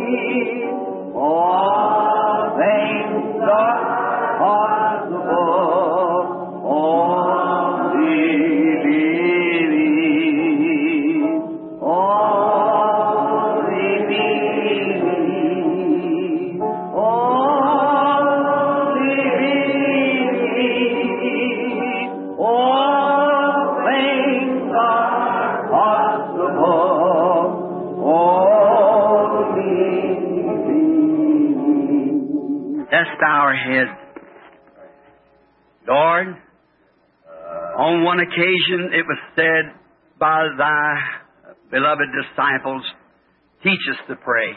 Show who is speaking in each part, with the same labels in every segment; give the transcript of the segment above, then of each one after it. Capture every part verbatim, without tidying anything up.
Speaker 1: All things are possible. Only believe. Only believe. Only believe. All things are possible. Only believe.
Speaker 2: Let's bow our heads. Lord, on one occasion it was said by thy beloved disciples, teach us to pray.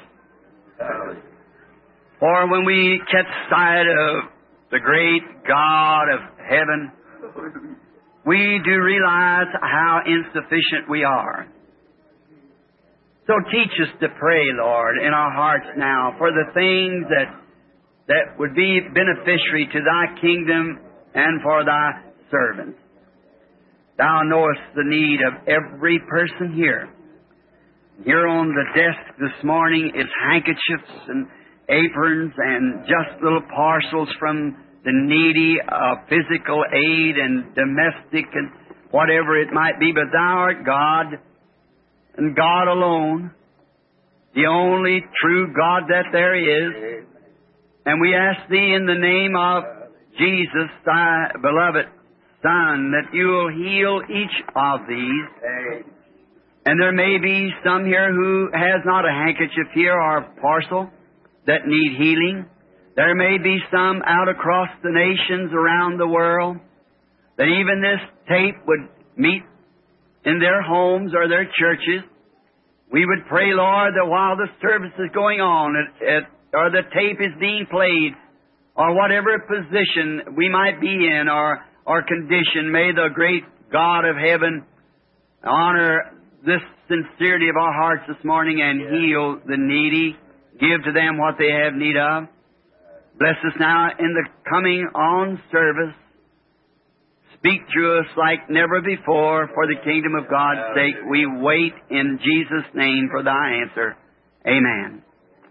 Speaker 2: For when we catch sight of the great God of heaven, we do realize how insufficient we are. So teach us to pray, Lord, in our hearts now for the things that that would be beneficiary to thy kingdom and for thy servants. Thou knowest the need of every person here. Here on the desk this morning is handkerchiefs and aprons and just little parcels from the needy of physical aid and domestic and whatever it might be. But thou art God, and God alone, the only true God that there is. And we ask Thee in the name of Jesus, Thy beloved Son, that You'll heal each of these. And there may be some here who has not a handkerchief here or a parcel that need healing. There may be some out across the nations around the world that even this tape would meet in their homes or their churches. We would pray, Lord, that while the service is going on, it, it, or the tape is being played, or whatever position we might be in or, or condition, may the great God of heaven honor this sincerity of our hearts this morning and heal the needy, give to them what they have need of. Bless us now in the coming on service. Speak to us like never before for the kingdom of God's sake. We wait in Jesus' name for Thy answer. Amen.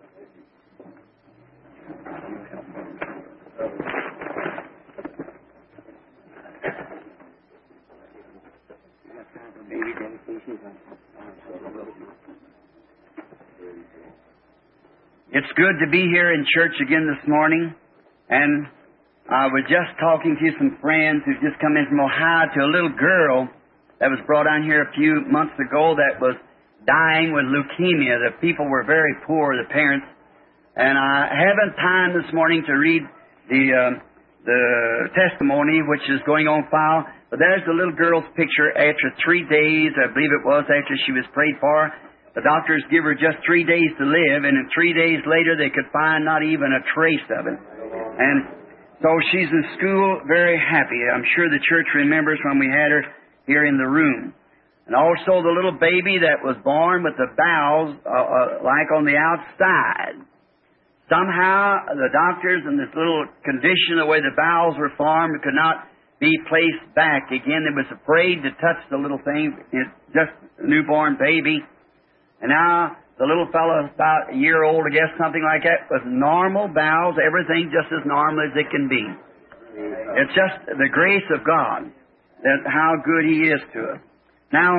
Speaker 2: It's good to be here in church again this morning, and I was just talking to some friends who've just come in from Ohio to a little girl that was brought down here a few months ago that was dying with leukemia. The people were very poor, the parents, and I haven't time this morning to read the uh, the testimony which is going on file, but there's the little girl's picture after three days, I believe it was, after she was prayed for. The doctors give her just three days to live, and in three days later they could find not even a trace of it. And so she's in school very happy. I'm sure the church remembers when we had her here in the room. And also the little baby that was born with the bowels uh, uh, like on the outside. Somehow the doctors in this little condition, the way the bowels were formed, could not be placed back. Again, they was afraid to touch the little thing. It's just a newborn baby. And now the little fellow, about a year old, I guess, something like that, with normal bowels, everything just as normal as it can be. It's just the grace of God, that how good He is to us. Now,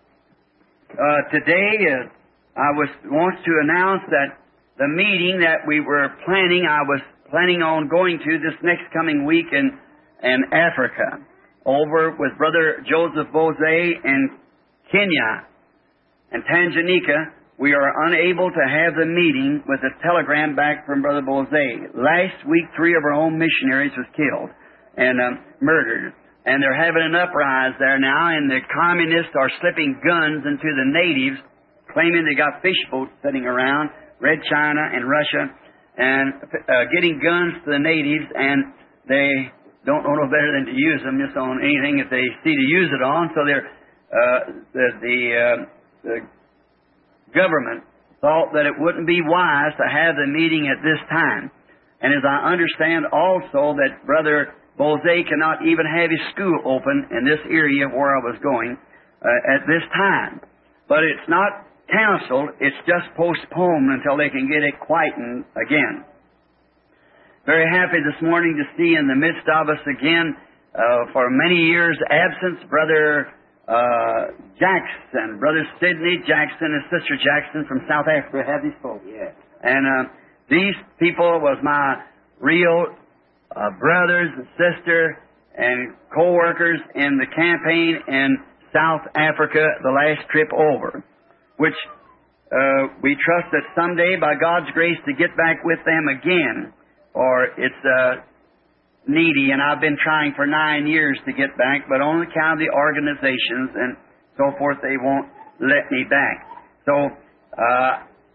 Speaker 2: uh, today uh, I was wants to announce that the meeting that we were planning, I was planning on going to this next coming week in, in Africa, over with Brother Joseph Bose in Kenya. And Tanganyika, we are unable to have the meeting with a telegram back from Brother Bose. Last week, three of our own missionaries was killed and um, murdered. And they're having an uprising there now, and the communists are slipping guns into the natives, claiming they got fish boats sitting around, Red China and Russia, and uh, getting guns to the natives, and they don't know no better than to use them just on anything that they see to use it on. So they're uh, the... the uh, The government thought that it wouldn't be wise to have the meeting at this time. And as I understand also that Brother Bose cannot even have his school open in this area where I was going uh, at this time. But it's not canceled. It's just postponed until they can get it quietened again. Very happy this morning to see in the midst of us again, uh, for many years' absence, Brother uh, Jackson, Brother Sidney Jackson and Sister Jackson from South Africa. Have these folks?
Speaker 1: Yes.
Speaker 2: And uh, these people was my real uh, brothers and sister and co-workers in the campaign in South Africa the last trip over, which uh, we trust that someday, by God's grace, to get back with them again. Or it's uh, needy, and I've been trying for nine years to get back, but on account of the organizations and so forth, they won't let me back. So uh,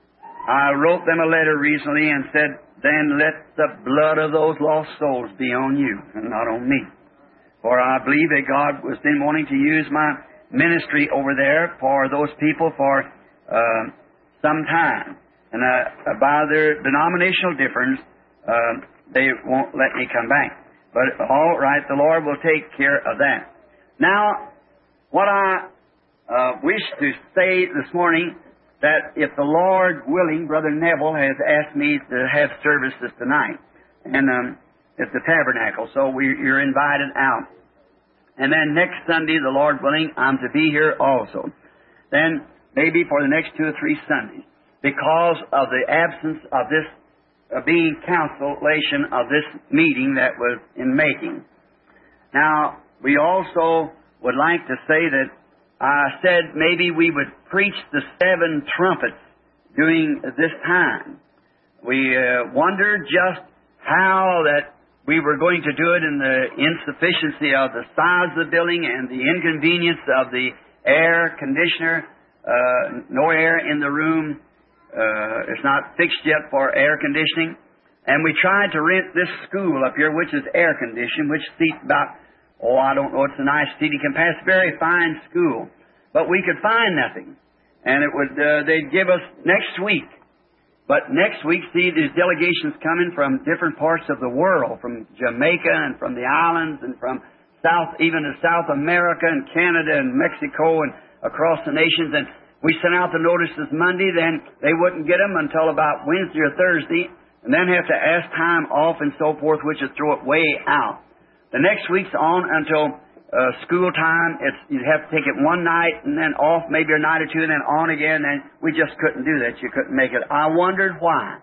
Speaker 2: I wrote them a letter recently and said, then let the blood of those lost souls be on you and not on me. For I believe that God has been wanting to use my ministry over there for those people for uh, some time. And uh, by their denominational difference, uh, they won't let me come back. But all right, the Lord will take care of that. Now, what I uh, wish to say this morning, that if the Lord willing, Brother Neville has asked me to have services tonight, and um, at the tabernacle, so we, you're invited out. And then next Sunday, the Lord willing, I'm to be here also. Then maybe for the next two or three Sundays, because of the absence of this uh, being cancellation of this meeting that was in making. Now, we also would like to say that I said maybe we would preach the seven trumpets during this time. We uh, wondered just how that we were going to do it in the insufficiency of the size of the building and the inconvenience of the air conditioner. Uh, no air in the room. Uh, it's not fixed yet for air conditioning. And we tried to rent this school up here, which is air conditioned, which seats about, oh, I don't know, it's a nice seating capacity, very fine school. But we could find nothing. And it would, uh, they'd give us next week. But next week, see, there's delegations coming from different parts of the world, from Jamaica and from the islands and from South, even to South America and Canada and Mexico and across the nations. And we sent out the notices Monday, then they wouldn't get them until about Wednesday or Thursday, and then have to ask time off and so forth, which would throw it way out. The next week's on until uh, school time. It's, you'd have to take it one night and then off maybe a night or two and then on again. And we just couldn't do that. You couldn't make it. I wondered why.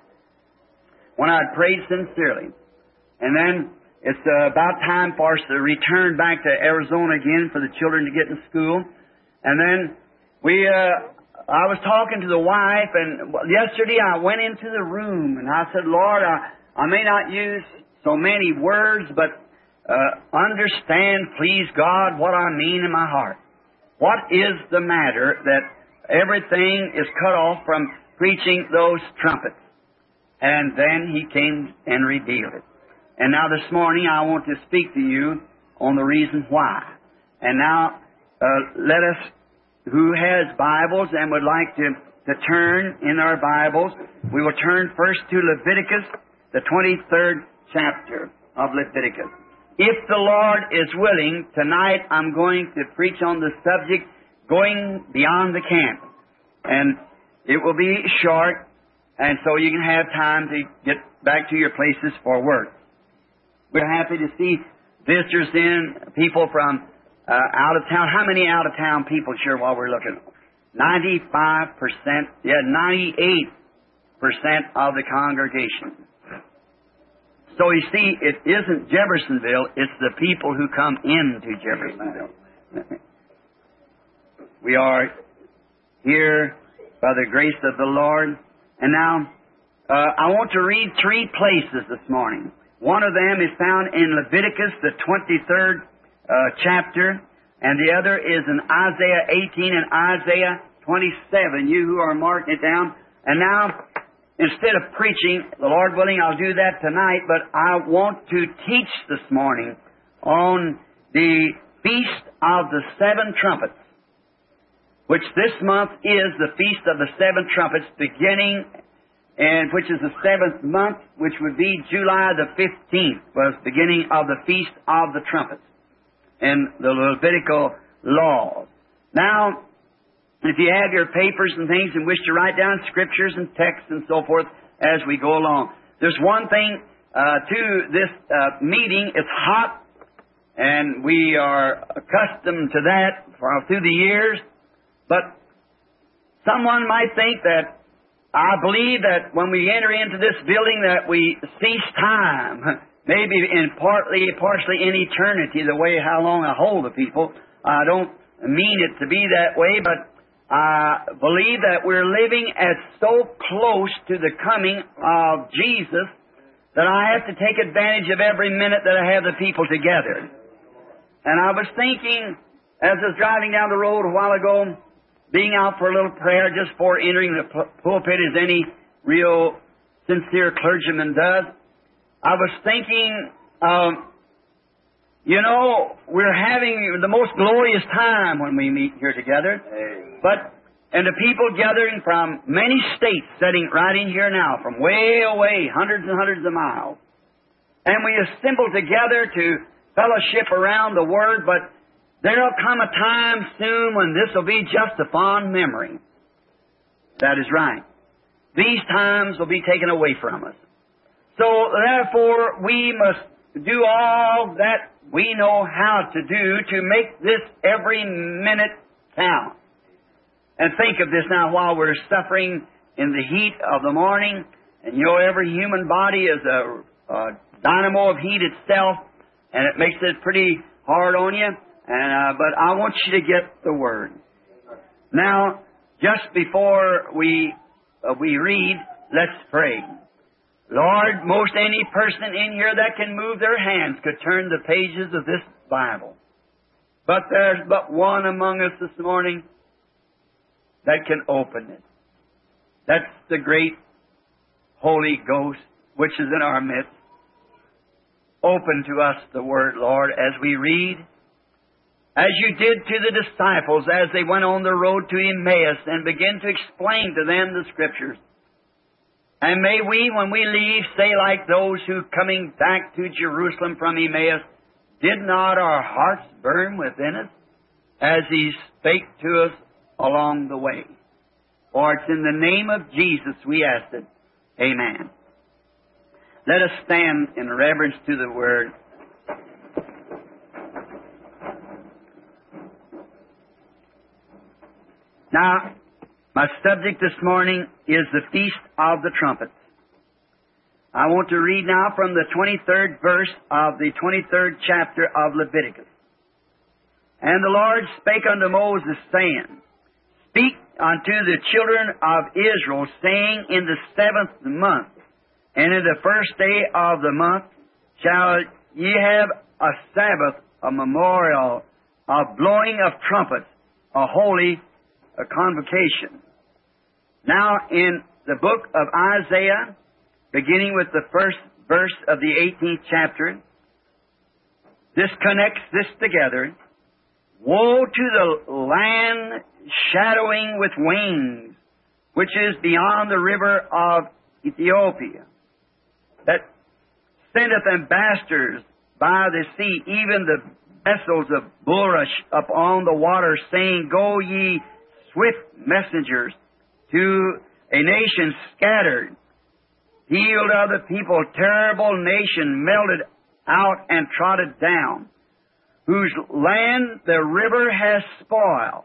Speaker 2: When I'd prayed sincerely. And then it's uh, about time for us to return back to Arizona again for the children to get in school. And then we, uh, I was talking to the wife, and yesterday I went into the room and I said, Lord, I, I may not use so many words, but Uh, understand, please God, what I mean in my heart. What is the matter that everything is cut off from preaching those trumpets? And then He came and revealed it. And now this morning I want to speak to you on the reason why. And now uh, let us, who has Bibles and would like to, to turn in our Bibles, we will turn first to Leviticus, the twenty-third chapter of Leviticus. If the Lord is willing, tonight I'm going to preach on the subject, going beyond the camp. And it will be short, and so you can have time to get back to your places for work. We're happy to see visitors in, people from uh, out of town. How many out of town people, sure, while we're looking? ninety-five percent, yeah, ninety-eight percent of the congregation. So you see, it isn't Jeffersonville, it's the people who come into Jeffersonville. We are here by the grace of the Lord. And now, uh, I want to read three places this morning. One of them is found in Leviticus, the twenty-third uh, chapter, and the other is in Isaiah eighteen and Isaiah twenty-seven. You who are marking it down. And now, instead of preaching, the Lord willing, I'll do that tonight, but I want to teach this morning on the Feast of the Seven Trumpets, which this month is the Feast of the Seven Trumpets, beginning, and which is the seventh month, which would be July the fifteenth, was beginning of the Feast of the Trumpets in the Levitical laws. Now, if you have your papers and things and wish to write down scriptures and texts and so forth as we go along. There's one thing uh, to this uh, meeting. It's hot, and we are accustomed to that for, through the years. But someone might think that I believe that when we enter into this building that we cease time, maybe in partly, partially in eternity, the way how long I hold the people. I don't mean it to be that way, but I believe that we're living at so close to the coming of Jesus that I have to take advantage of every minute that I have the people together. And I was thinking, as I was driving down the road a while ago, being out for a little prayer just before entering the pulpit as any real sincere clergyman does, I was thinking, um, you know, we're having the most glorious time when we meet here together. But, and the people gathering from many states sitting right in here now, from way away, hundreds and hundreds of miles. And we assemble together to fellowship around the Word, but there'll come a time soon when this will be just a fond memory. That is right. These times will be taken away from us. So, therefore, we must do all that we know how to do to make this every minute count. And think of this now while we're suffering in the heat of the morning, and you know every human body is a, a dynamo of heat itself, and it makes it pretty hard on you. And uh, but I want you to get the Word. Now, just before we uh, we read, let's pray. Lord, most any person in here that can move their hands could turn the pages of this Bible. But there's but one among us this morning that can open it. That's the great Holy Ghost which is in our midst. Open to us the Word, Lord, as we read, as you did to the disciples as they went on the road to Emmaus and began to explain to them the Scriptures. And may we, when we leave, say like those who, coming back to Jerusalem from Emmaus, did not our hearts burn within us as He spake to us along the way? For it's in the name of Jesus we ask it. Amen. Let us stand in reverence to the Word. Now, my subject this morning is the Feast of the Trumpets. I want to read now from the twenty-third verse of the twenty-third chapter of Leviticus. And the Lord spake unto Moses, saying, Speak unto the children of Israel, saying, In the seventh month, and in the first day of the month, shall ye have a Sabbath, a memorial, of blowing of trumpets, a holy a convocation. Now, in the book of Isaiah, beginning with the first verse of the eighteenth chapter, this connects this together. Woe to the land shadowing with wings, which is beyond the river of Ethiopia, that sendeth ambassadors by the sea, even the vessels of bulrush upon the water, saying, Go ye swift messengers to a nation scattered, healed of the people, terrible nation, melted out and trodden down, whose land the river has spoiled.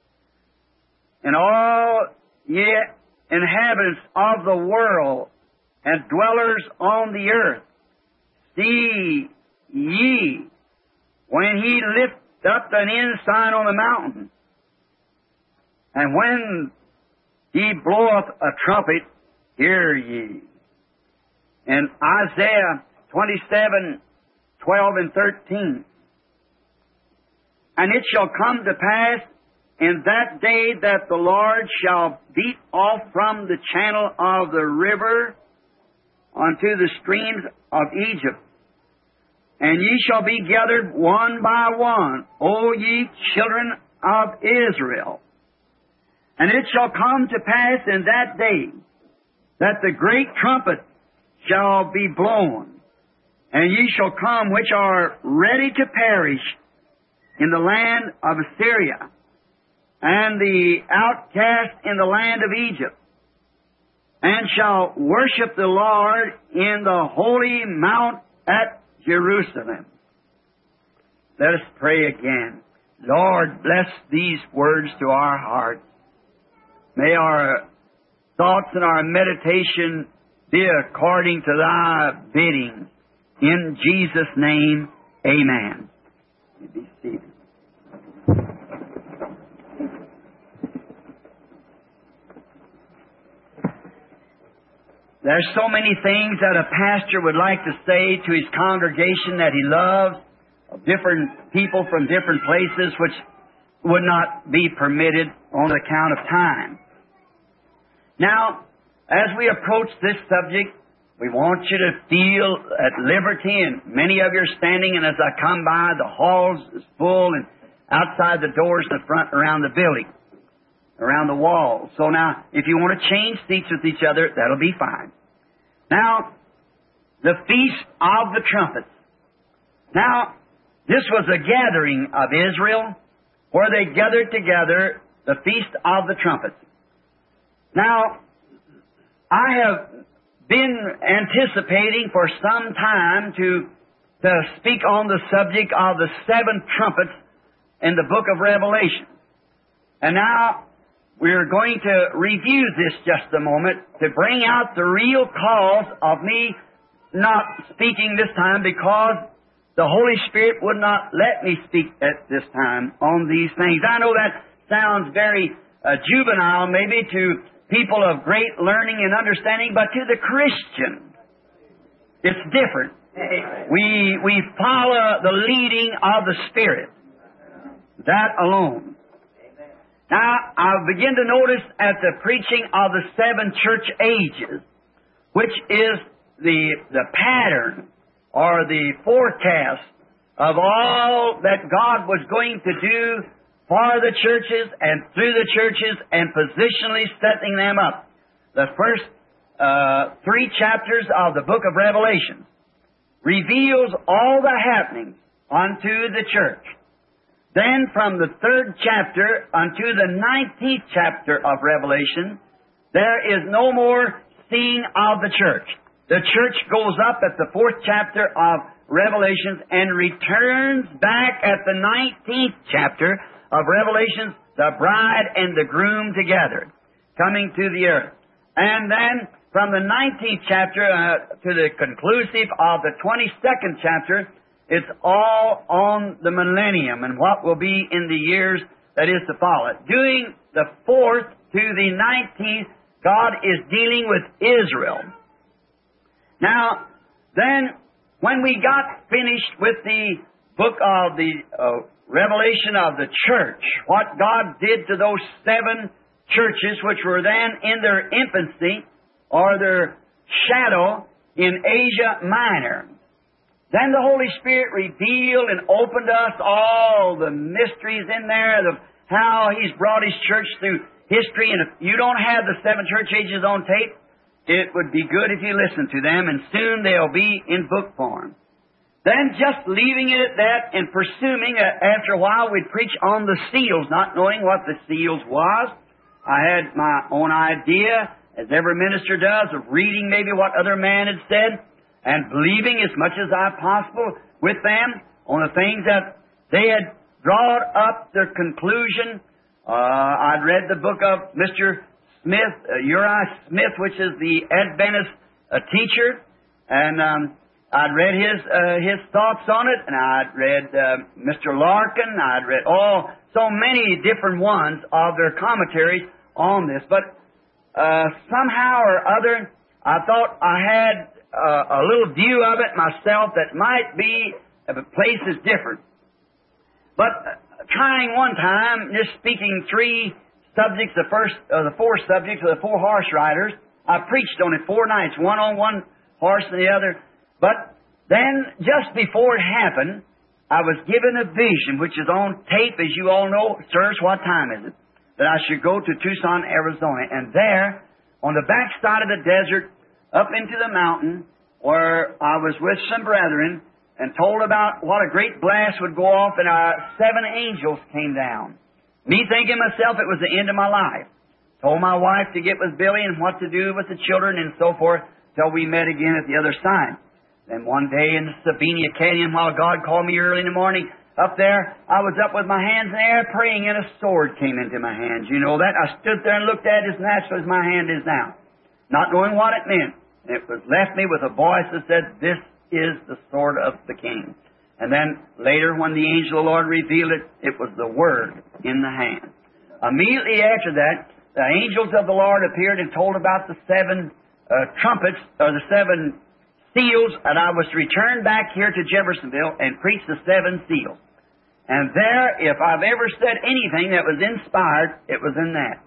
Speaker 2: And all ye inhabitants of the world and dwellers on the earth, see ye, when He lift up an ensign on the mountain, and when He bloweth a trumpet, hear ye. In Isaiah twenty-seven, twelve and thirteen, And it shall come to pass in that day that the Lord shall beat off from the channel of the river unto the streams of Egypt, and ye shall be gathered one by one, O ye children of Israel. And it shall come to pass in that day that the great trumpet shall be blown, and ye shall come which are ready to perish in the land of Assyria, and the outcast in the land of Egypt, and shall worship the Lord in the holy mount at Jerusalem. Let us pray again. Lord, bless these words to our hearts. May our thoughts and our meditation be according to Thy bidding. In Jesus' name, amen. You be seated. There's so many things that a pastor would like to say to his congregation that he loves, of different people from different places, which would not be permitted on account of time. Now, as we approach this subject, we want you to feel at liberty, and many of you are standing, and as I come by, the halls is full, and outside the doors in the front around the building, around the walls. So now, if you want to change seats with each other, that'll be fine. Now, the Feast of the Trumpets. Now, this was a gathering of Israel where they gathered together, the Feast of the Trumpets. Now, I have been anticipating for some time to, to speak on the subject of the seven trumpets in the book of Revelation. And now, we're going to review this just a moment to bring out the real cause of me not speaking this time, because the Holy Spirit would not let me speak at this time on these things. I know that sounds very uh, juvenile maybe to people of great learning and understanding, but to the Christian, it's different. We, we follow the leading of the Spirit. That alone. Now, I begin to notice at the preaching of the seven church ages, which is the, the pattern or the forecast of all that God was going to do for the churches and through the churches and positionally setting them up. The first uh, three chapters of the book of Revelation reveals all the happenings unto the church. Then from the third chapter unto the nineteenth chapter of Revelation, there is no more seeing of the church. The church goes up at the fourth chapter of Revelations and returns back at the nineteenth chapter of Revelations, the bride and the groom together, coming to the earth. And then from the nineteenth chapter uh, to the conclusive of the twenty-second chapter, it's all on the millennium and what will be in the years that is to follow. Doing the fourth to the nineteenth, God is dealing with Israel. Now, then, when we got finished with the book of the uh, Revelation of the church, what God did to those seven churches, which were then in their infancy, or their shadow, in Asia Minor. Then the Holy Spirit revealed and opened us all the mysteries in there of how He's brought His church through history. And if you don't have the seven church ages on tape, it would be good if you listen to them, and soon they'll be in book form. Then just leaving it at that and presuming that after a while we'd preach on the seals, not knowing what the seals was. I had my own idea, as every minister does, of reading maybe what other man had said, and believing as much as I possible with them on the things that they had brought up their conclusion. Uh, I'd read the book of Mister Smith, uh, Uriah Smith, which is the Adventist uh, teacher, and um, I'd read his uh, his thoughts on it, and I'd read uh, Mister Larkin. I'd read all so many different ones of their commentaries on this, but uh, somehow or other, I thought I had Uh, a little view of it myself that might be if a place is different. But uh, trying one time, just speaking three subjects, the first, uh, the four subjects of the four horse riders, I preached on it four nights, one on one horse and the other. But then, just before it happened, I was given a vision, which is on tape, as you all know. Sirs, what time is it? That I should go to Tucson, Arizona. And there, on the backside of the desert, up into the mountain, where I was with some brethren, and told about what a great blast would go off, and uh, seven angels came down. Me thinking myself it was the end of my life. Told my wife to get with Billy and what to do with the children and so forth till we met again at the other side. Then one day in the Sabina Canyon, while God called me early in the morning, up there, I was up with my hands in the air praying, and a sword came into my hands. You know that? I stood there and looked at it as natural as my hand is now, not knowing what it meant. It was left me with a voice that said, "This is the sword of the King." And then later, when the angel of the Lord revealed it, it was the Word in the hand. Immediately after that, the angels of the Lord appeared and told about the seven uh, trumpets, or the seven seals, and I was to return back here to Jeffersonville and preach the seven seals. And there, if I've ever said anything that was inspired, it was in that.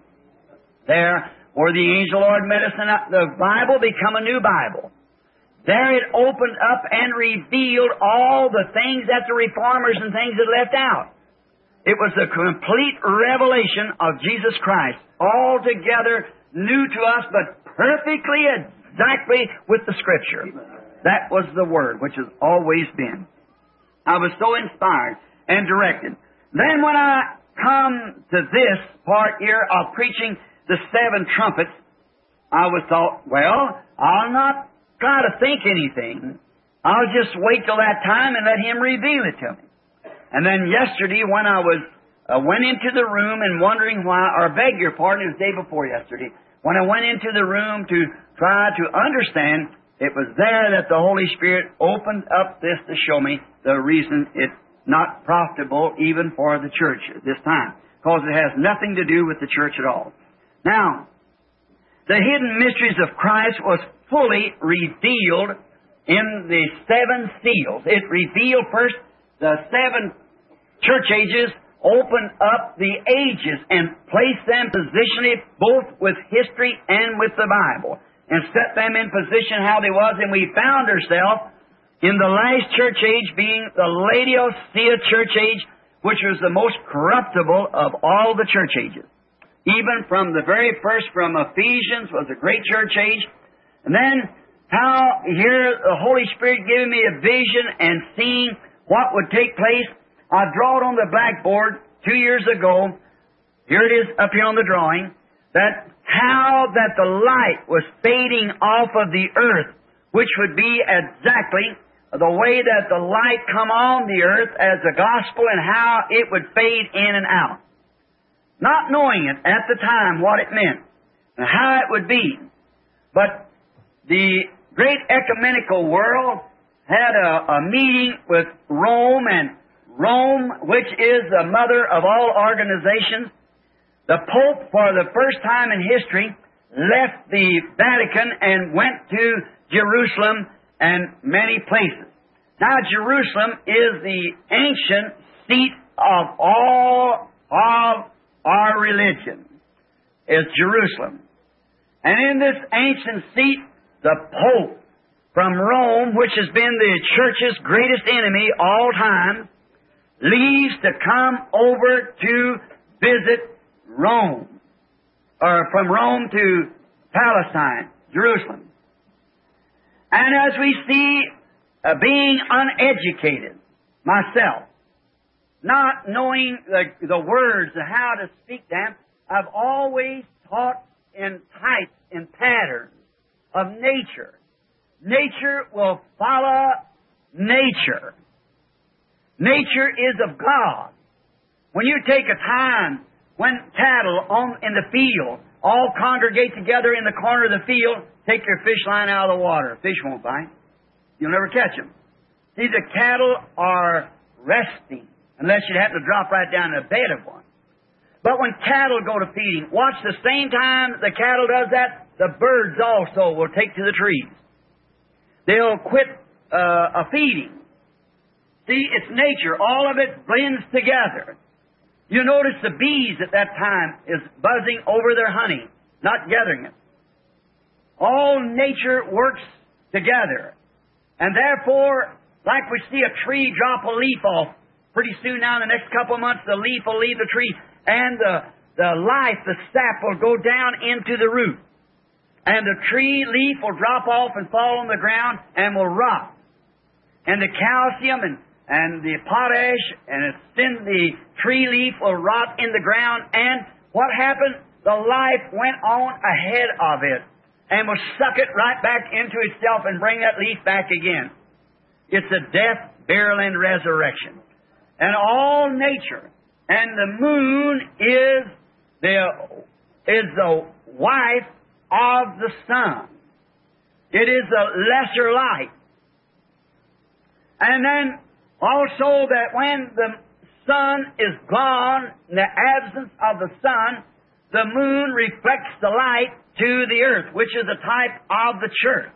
Speaker 2: There, where the angel Lord met us, and the Bible become a new Bible. There it opened up and revealed all the things that the reformers and things had left out. It was a complete revelation of Jesus Christ, altogether new to us, but perfectly, exactly with the Scripture. That was the Word, which has always been. I was so inspired and directed. Then when I come to this part here of preaching the seven trumpets, I was thought, well, I'll not try to think anything. I'll just wait till that time and let Him reveal it to me. And then yesterday when I was uh, went into the room and wondering why, or beg your pardon, it was the day before yesterday, when I went into the room to try to understand, it was there that the Holy Spirit opened up this to show me the reason it's not profitable even for the church at this time, because it has nothing to do with the church at all. Now, the hidden mysteries of Christ was fully revealed in the seven seals. It revealed first the seven church ages, opened up the ages and placed them positionally both with history and with the Bible, and set them in position how they was, and we found ourselves in the last church age being the Laodicea church age, which was the most corruptible of all the church ages. Even from the very first, from Ephesians, was a great church age. And then how here the Holy Spirit giving me a vision and seeing what would take place. I draw it on the blackboard two years ago. Here it is up here on the drawing. That how that the light was fading off of the earth, which would be exactly the way that the light come on the earth as the gospel, and how it would fade in and out. Not knowing it at the time what it meant and how it would be. But the great ecumenical world had a, a meeting with Rome, and Rome, which is the mother of all organizations, the Pope, for the first time in history, left the Vatican and went to Jerusalem and many places. Now, Jerusalem is the ancient seat of all of our religion, is Jerusalem. And in this ancient seat, the Pope from Rome, which has been the church's greatest enemy all time, leaves to come over to visit Rome, or from Rome to Palestine, Jerusalem. And as we see, uh, being uneducated myself, not knowing the, the words of how to speak them, I've always taught in types, in patterns of nature. Nature will follow nature. Nature is of God. When you take a time when cattle on in the field all congregate together in the corner of the field, take your fish line out of the water. Fish won't bite. You'll never catch them. See, the cattle are resting, unless you have to drop right down in a bed of one. But when cattle go to feeding, watch the same time the cattle does that, the birds also will take to the trees. They'll quit uh, a feeding. See, it's nature. All of it blends together. You notice the bees at that time is buzzing over their honey, not gathering it. All nature works together. And therefore, like we see a tree drop a leaf off, pretty soon now, in the next couple of months, the leaf will leave the tree, and the, the life, the sap, will go down into the root. And the tree leaf will drop off and fall on the ground and will rot. And the calcium and and the potash, and it's in the tree leaf will rot in the ground. And what happened? The life went on ahead of it and will suck it right back into itself and bring that leaf back again. It's a death, burial, and resurrection. And all nature. And the moon is the, is the wife of the sun. It is a lesser light. And then also that when the sun is gone, in the absence of the sun, the moon reflects the light to the earth, which is a type of the church.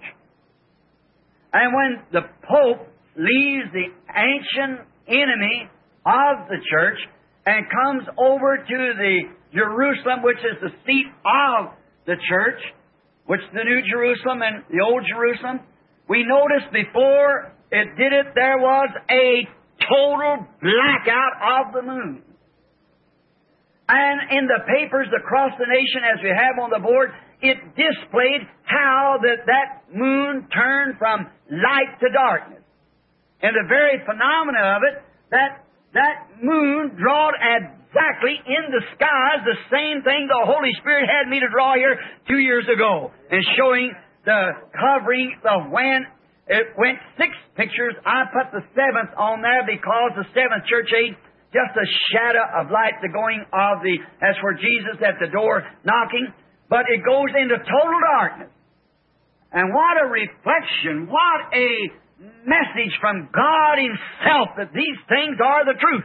Speaker 2: And when the Pope leaves the ancient enemy of the church and comes over to the Jerusalem, which is the seat of the church, which is the New Jerusalem and the Old Jerusalem, we noticed before it did it, there was a total blackout of the moon. And in the papers across the nation, as we have on the board, it displayed how that, that moon turned from light to darkness. And the very phenomena of it, that that moon drawed exactly in the skies the same thing the Holy Spirit had me to draw here two years ago, and showing the covering of when it went six pictures. I put the seventh on there because the seventh church age, just a shadow of light, the going of the, as for Jesus at the door knocking, but it goes into total darkness. And what a reflection, what a message from God Himself that these things are the truth.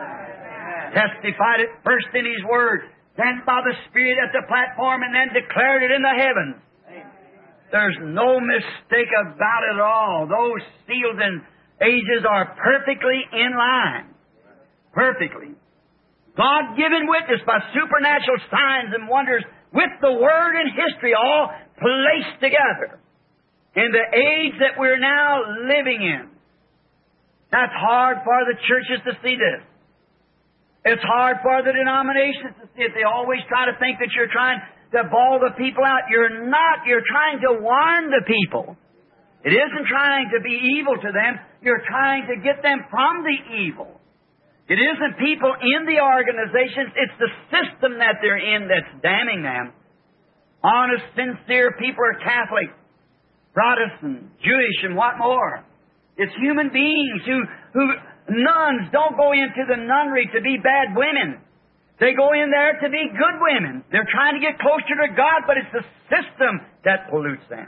Speaker 2: Amen. Testified it first in His Word, then by the Spirit at the platform, and then declared it in the heavens. Amen. There's no mistake about it at all. Those seals and ages are perfectly in line. Perfectly. God-given witness by supernatural signs and wonders with the Word and history all placed together in the age that we're now living in. That's hard for the churches to see this. It's hard for the denominations to see it. They always try to think that you're trying to ball the people out. You're not. You're trying to warn the people. It isn't trying to be evil to them. You're trying to get them from the evil. It isn't people in the organizations. It's the system that they're in that's damning them. Honest, sincere people are Catholic, Protestant, Jewish, and what more. It's human beings who, who, nuns don't go into the nunnery to be bad women. They go in there to be good women. They're trying to get closer to God, but it's the system that pollutes them.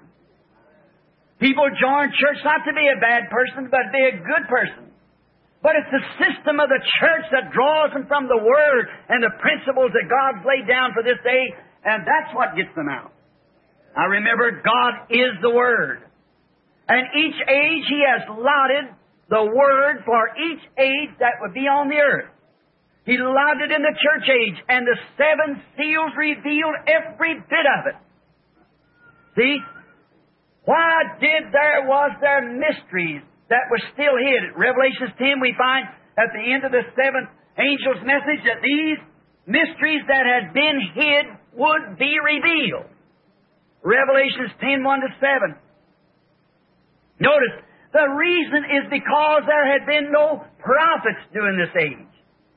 Speaker 2: People join church not to be a bad person, but be a good person. But it's the system of the church that draws them from the Word and the principles that God's laid down for this day, and that's what gets them out. I remember God is the Word. And each age He has allotted the Word for each age that would be on the earth. He allotted it in the church age, and the seven seals revealed every bit of it. See? Why did there was there mysteries that were still hid? At Revelation ten we find at the end of the seventh angel's message that these mysteries that had been hid would be revealed. Revelation ten, one to seven. Notice, the reason is because there had been no prophets during this age.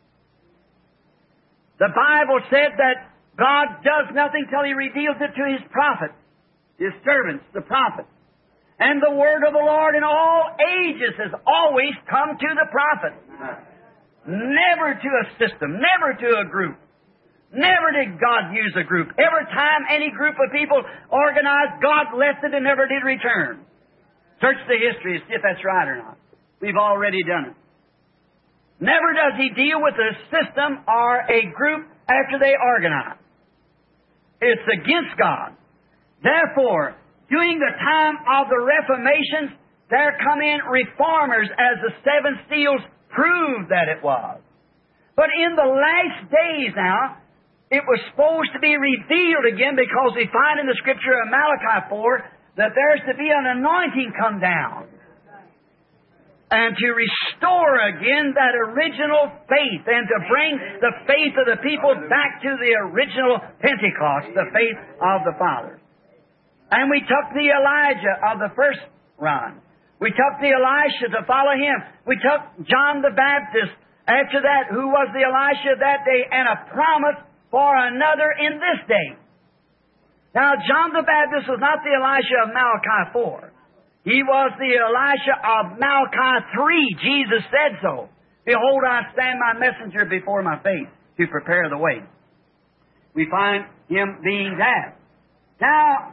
Speaker 2: The Bible said that God does nothing till He reveals it to His prophets, His servants, the prophets. And the Word of the Lord in all ages has always come to the prophet. Never to a system, never to a group. Never did God use a group. Every time any group of people organized, God left it and never did return. Search the history to see if that's right or not. We've already done it. Never does He deal with a system or a group after they organize. It's against God. Therefore, during the time of the Reformations, there come in reformers as the seven seals proved that it was. But in the last days now, it was supposed to be revealed again because we find in the Scripture of Malachi four that there's to be an anointing come down. And to restore again that original faith and to bring the faith of the people back to the original Pentecost, the faith of the fathers. And we took the Elijah of the first run. We took the Elisha to follow him. We took John the Baptist after that, who was the Elisha that day, and a promise for another in this day. Now, John the Baptist was not the Elisha of Malachi four. He was the Elisha of Malachi three. Jesus said so. Behold, I stand my messenger before my face to prepare the way. We find him being that. Now,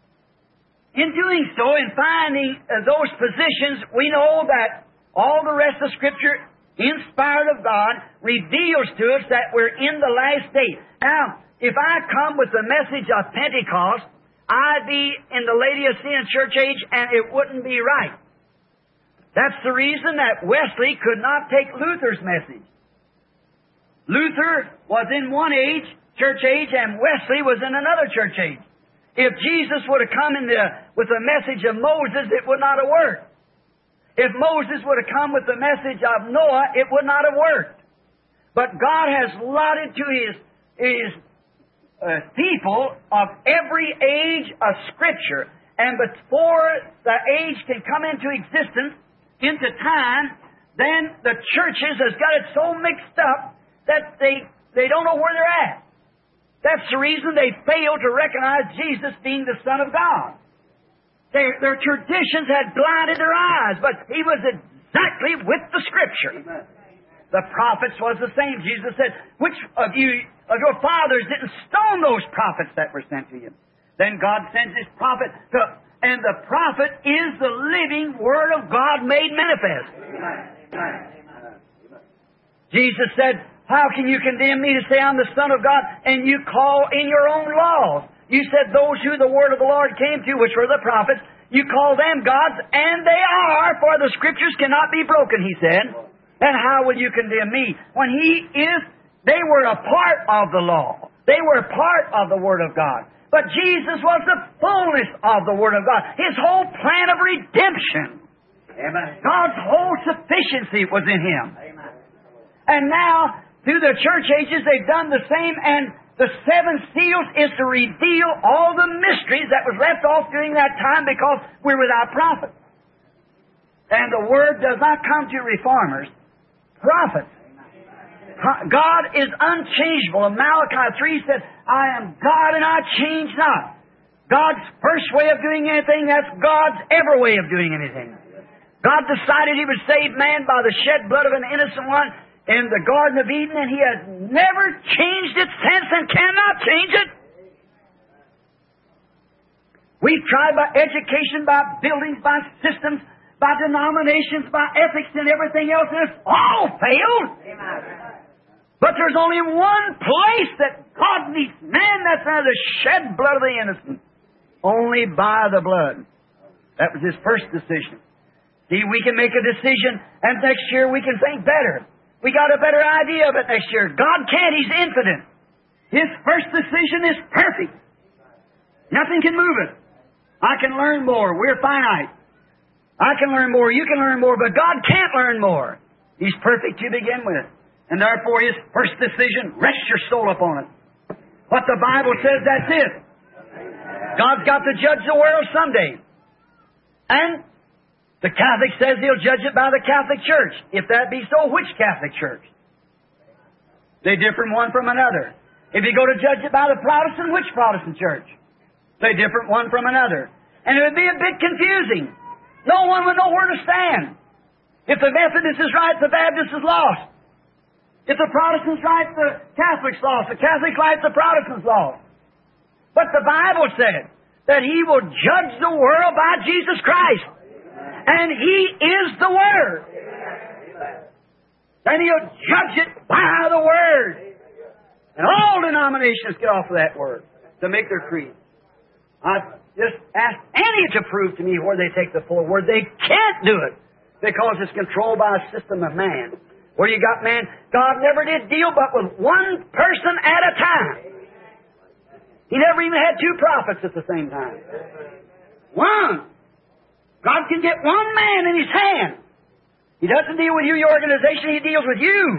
Speaker 2: in doing so, in finding uh, those positions, we know that all the rest of Scripture, inspired of God, reveals to us that we're in the last day. Now, if I come with the message of Pentecost, I'd be in the Laodicean church age, and it wouldn't be right. That's the reason that Wesley could not take Luther's message. Luther was in one age, church age, and Wesley was in another church age. If Jesus would have come in the, with the message of Moses, it would not have worked. If Moses would have come with the message of Noah, it would not have worked. But God has allotted to His, His uh, people of every age of Scripture, and before the age can come into existence, into time, then the churches has got it so mixed up that they, they don't know where they're at. That's the reason they fail to recognize Jesus being the Son of God. Their, their traditions had blinded their eyes, but He was exactly with the Scripture. Amen. The prophets was the same. Jesus said, which of you, of your fathers, didn't stone those prophets that were sent to you? Then God sends His prophet to, and the prophet is the living Word of God made manifest. Amen. Jesus said, how can you condemn me to say I'm the Son of God, and you call in your own laws? You said those who the word of the Lord came to, which were the prophets, you call them gods, and they are, for the Scriptures cannot be broken, He said. And how will you condemn me? When He is, they were a part of the law. They were a part of the Word of God. But Jesus was the fullness of the Word of God. His whole plan of redemption. Amen. God's whole sufficiency was in Him. Amen. And now, through the church ages, they've done the same, and the seven seals is to reveal all the mysteries that was left off during that time because we're without prophets. And the Word does not come to reformers, prophets. God is unchangeable. And Malachi three said, I am God and I change not. God's first way of doing anything, that's God's ever way of doing anything. God decided He would save man by the shed blood of an innocent one in the Garden of Eden, and He has never changed it since and cannot change it. We've tried by education, by buildings, by systems, by denominations, by ethics and everything else, and it's all failed. Amen. But there's only one place that God meets man, that's by the shed blood of the innocent. Only by the blood. That was His first decision. See, we can make a decision, and next year we can think better. We got a better idea of it next year. God can't. He's infinite. His first decision is perfect. Nothing can move it. I can learn more. We're finite. I can learn more. You can learn more. But God can't learn more. He's perfect to begin with. And therefore, His first decision, rest your soul upon it. What the Bible says, that's it. God's got to judge the world someday. And the Catholic says He'll judge it by the Catholic Church. If that be so, which Catholic Church? They differ one from another. If you go to judge it by the Protestant, which Protestant church? They differ one from another. And it would be a bit confusing. No one would know where to stand. If the Methodist is right, the Baptist is lost. If the Protestant's right, the Catholic's lost. The Catholic's right, the Protestant's lost. But the Bible said that He will judge the world by Jesus Christ. And He is the Word. And He'll judge it by the Word. And all denominations get off of that Word to make their creed. I just asked any to prove to me where they take the full Word. They can't do it because it's controlled by a system of man. Where you got man, God never did deal but with one person at a time. He never even had two prophets at the same time. One. God can get one man in His hand. He doesn't deal with you, your organization, He deals with you.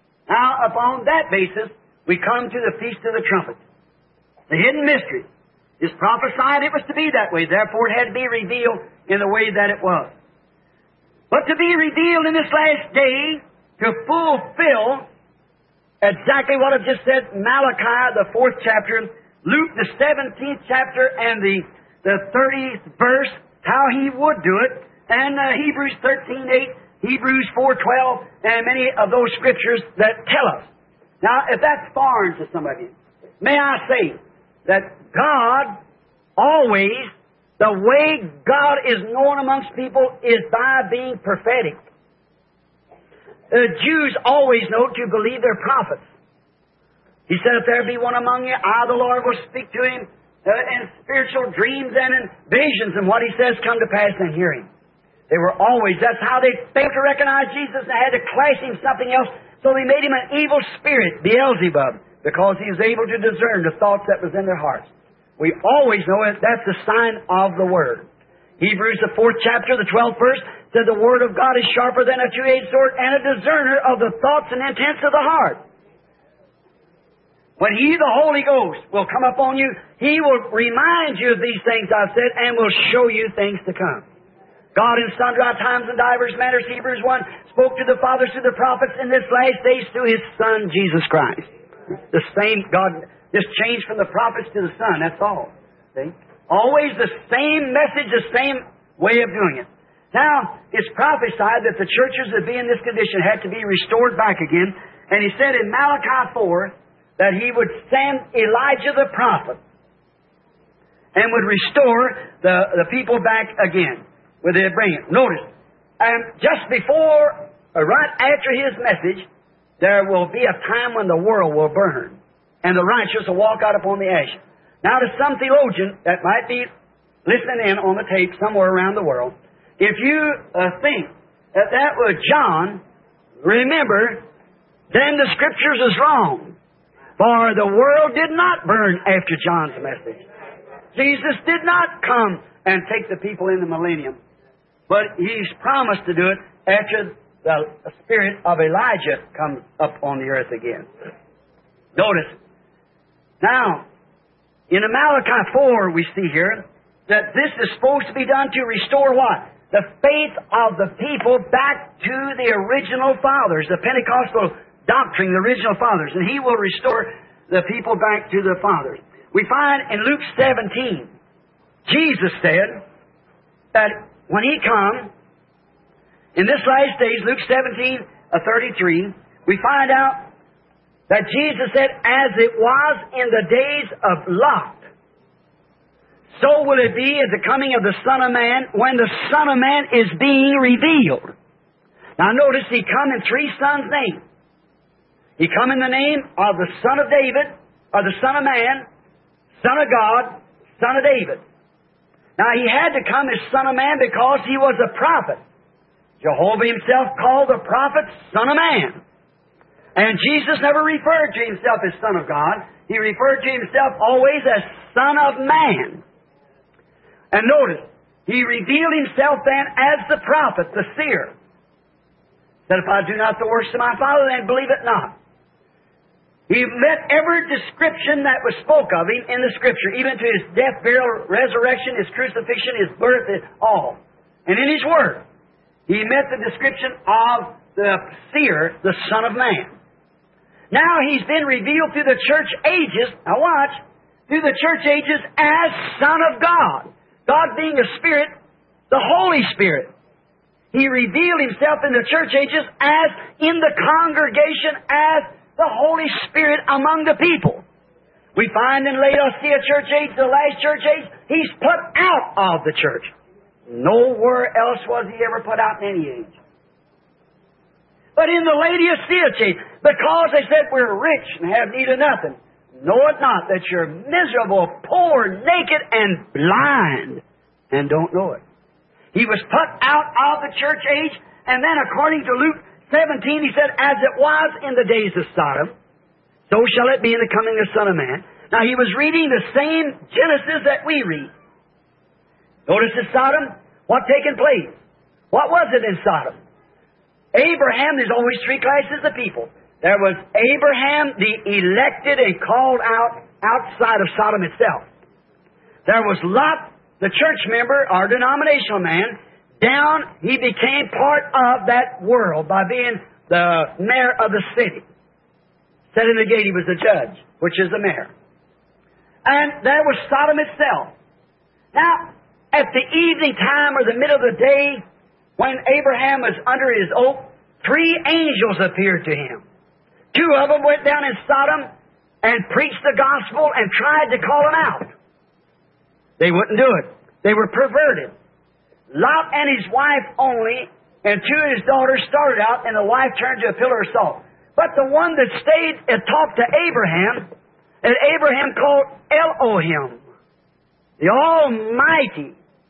Speaker 2: Now, upon that basis, we come to the Feast of the Trumpet. The hidden mystery.
Speaker 3: It's prophesied it was to be that way. Therefore, it had to be revealed in the way that it was. But to be revealed in this last day, to fulfill exactly what I've just said, Malachi, the fourth chapter, Luke, the seventeenth chapter, and the, the thirtieth verse, how He would do it, and uh, Hebrews thirteen eight, Hebrews four twelve, and many of those scriptures that tell us. Now, if that's foreign to some of you, may I say that God always, the way God is known amongst people is by being prophetic. The Jews always know to believe their prophets. He said, if there be one among you, I, the Lord, will speak to him uh, in spiritual dreams and in visions, and what He says come to pass and hear Him. They were always, that's how they failed to recognize Jesus, and they had to class Him something else, so they made Him an evil spirit, Beelzebub, because He was able to discern the thoughts that was in their hearts. We always know it. That's the sign of the Word. Hebrews, the fourth chapter, the twelfth verse, said the Word of God is sharper than a two-edged sword and a discerner of the thoughts and intents of the heart. When He, the Holy Ghost, will come upon you, He will remind you of these things I've said and will show you things to come. God in sundry times and divers manners, Hebrews one, spoke to the fathers, to the prophets, in this last days through His Son, Jesus Christ. The same God, just changed from the prophets to the Son, that's all. See? Always the same message, the same way of doing it. Now, it's prophesied that the churches that be in this condition had to be restored back again. And He said in Malachi four that He would send Elijah the prophet and would restore the, the people back again. Where they bring it. Notice, and just before, or right after His message, there will be a time when the world will burn, and the righteous will walk out upon the ash. Now, to some theologian that might be listening in on the tape somewhere around the world, if you uh, think that that was John, remember, then the Scriptures is wrong. For the world did not burn after John's message. Jesus did not come and take the people in the millennium. But He's promised to do it after the spirit of Elijah comes up on the earth again. Notice. Now, in Malachi four we see here that this is supposed to be done to restore what? The faith of the people back to the original fathers, the Pentecostal doctrine, the original fathers. And He will restore the people back to the fathers. We find in Luke seventeen, Jesus said that when He come, in this last days, Luke seventeen, thirty-three, we find out that Jesus said, as it was in the days of Lot, so will it be at the coming of the Son of Man when the Son of Man is being revealed. Now notice He come in three sons' names. He come in the name of the Son of David, or the Son of Man, Son of God, Son of David. Now, He had to come as Son of Man because He was a prophet. Jehovah Himself called the prophet Son of Man. And Jesus never referred to Himself as Son of God. He referred to Himself always as Son of Man. And notice, He revealed Himself then as the prophet, the seer. Said, if I do not the works of my Father, then believe it not. He met every description that was spoke of Him in the Scripture, even to His death, burial, resurrection, His crucifixion, His birth, all. And in His Word, He met the description of the seer, the Son of Man. Now He's been revealed through the church ages, now watch, through the church ages as Son of God. God being a Spirit, the Holy Spirit. He revealed Himself in the church ages as in the congregation as the Holy Spirit among the people. We find in Laodicea church age, the last church age, He's put out of the church. Nowhere else was He ever put out in any age. But in the Laodicea age, because they said we're rich and have need of nothing, know it not that you're miserable, poor, naked, and blind, and don't know it. He was put out of the church age, and then according to Luke seventeen, He said, as it was in the days of Sodom, so shall it be in the coming of the Son of Man. Now, He was reading the same Genesis that we read. Notice in Sodom, what taken place? What was it in Sodom? Abraham, there's always three classes of people. There was Abraham, the elected and called out outside of Sodom itself. There was Lot, the church member, our denominational man, down, he became part of that world by being the mayor of the city. Set in the gate, he was the judge, which is the mayor. And there was Sodom itself. Now, at the evening time or the middle of the day, when Abraham was under his oak, three angels appeared to him. Two of them went down in Sodom and preached the gospel and tried to call him out. They wouldn't do it. They were perverted. Lot and his wife only, and two of his daughters started out, and the wife turned to a pillar of salt. But the one that stayed and talked to Abraham, and Abraham called Elohim, the Almighty.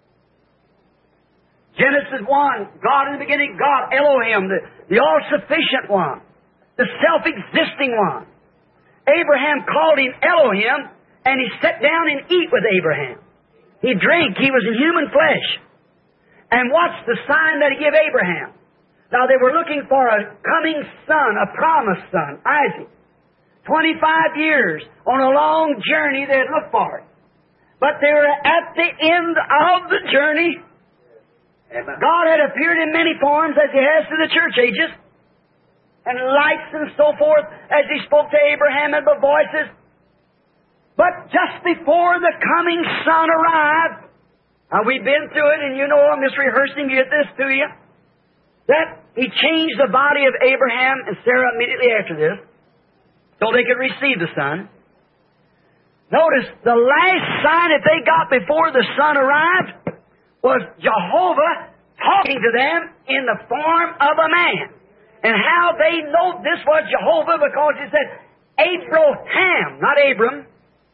Speaker 3: Genesis one, God in the beginning, God, Elohim, the, the all-sufficient one, the self-existing one. Abraham called him Elohim, and he sat down and eat with Abraham. He drank, he was in human flesh. And what's the sign that he gave Abraham? Now, they were looking for a coming son, a promised son, Isaac. Twenty-five years on a long journey they had looked for it. But they were at the end of the journey. God had appeared in many forms as He has to the church ages, and lights and so forth as He spoke to Abraham and by voices. But just before the coming Son arrived, now we've been through it, and you know I'm just rehearsing to get this to you, that He changed the body of Abraham and Sarah immediately after this, so they could receive the Son. Notice, the last sign that they got before the Son arrived was Jehovah talking to them in the form of a man. And how they know this was Jehovah, because it said Abraham, not Abram.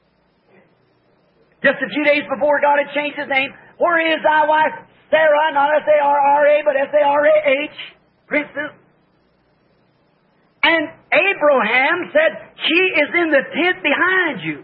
Speaker 3: Just a few days before God had changed His name. Where is thy wife Sarah, not S A R R A, but S A R A H, princess. And Abraham said, she is in the tent behind you.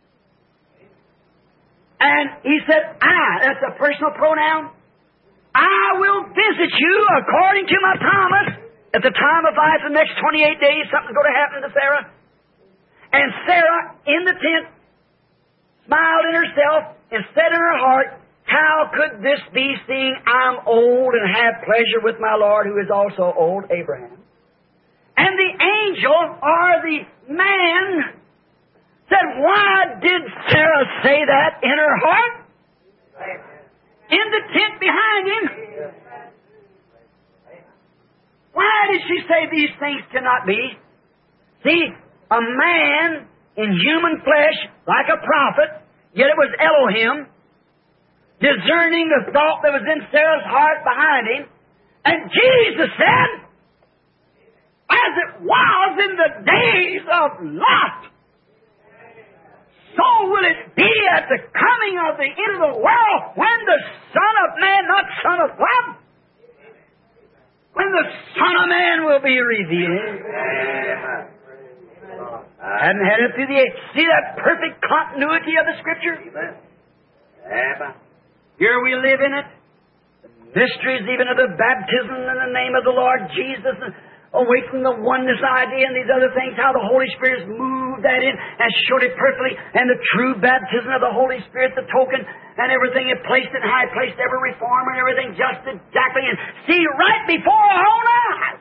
Speaker 3: And he said, I, that's a personal pronoun, I will visit you according to my promise. At the time of life, the next twenty-eight days, something's going to happen to Sarah. And Sarah, in the tent, smiled in herself and said in her heart, how could this be, seeing I'm old and have pleasure with my Lord, who is also old, Abraham? And the angel, or the man, said, why did Sarah say that in her heart? In the tent behind him. Why did she say these things cannot be? See, a man in human flesh, like a prophet, yet it was Elohim, discerning the thought that was in Sarah's heart behind him. And Jesus said, as it was in the days of Lot, so will it be at the coming of the end of the world, when the Son of Man, not Son of God, when the Son of Man will be revealed. I hadn't had it through the age. See that perfect continuity of the Scripture? Here we live in it. The mysteries even of the baptism in the name of the Lord Jesus, and away from the oneness idea and these other things, how the Holy Spirit has moved that in and showed it perfectly, and the true baptism of the Holy Spirit, the token, and everything, it placed it high, placed every reform and everything just exactly, and see right before our own eyes.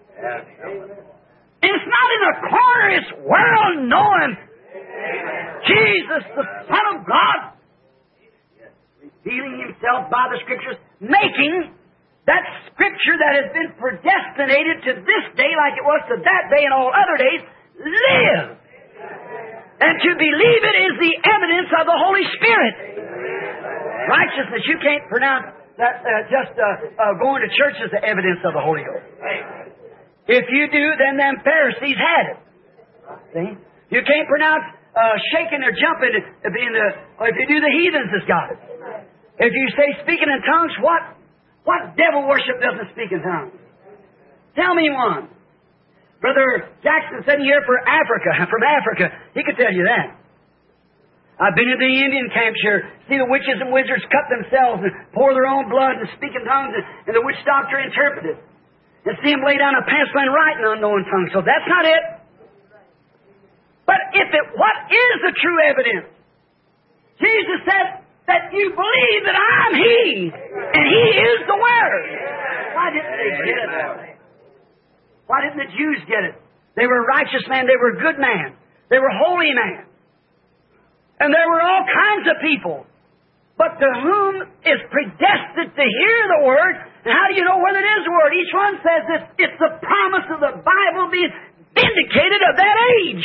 Speaker 3: And it's not in a corner, it's well known. Jesus, the Son of God, revealing Himself by the Scriptures, making that Scripture that has been predestinated to this day like it was to that day and all other days, live. And to believe it is the evidence of the Holy Spirit. Righteousness, you can't pronounce that uh, just uh, uh, going to church is the evidence of the Holy Ghost. If you do, then them Pharisees had it. See? You can't pronounce uh, shaking or jumping, uh, being the, or if you do, the heathens has got it. If you say speaking in tongues, what what devil worship doesn't speak in tongues? Tell me one. Brother Jackson sitting here for Africa, from Africa, he could tell you that. I've been in the Indian camps here, see the witches and wizards cut themselves and pour their own blood and speak in tongues, and, and the witch doctor interpret it. And see them lay down a pencil and write in unknown tongues. So that's not it. But if it, what is the true evidence? Jesus said, that you believe that I'm He, and He is the Word. Why didn't they get it? Why didn't the Jews get it? They were righteous men. They were good men. They were holy men. And there were all kinds of people. But to whom is predestined to hear the Word, and how do you know whether it is the Word? Each one says it's, it's the promise of the Bible being vindicated of that age.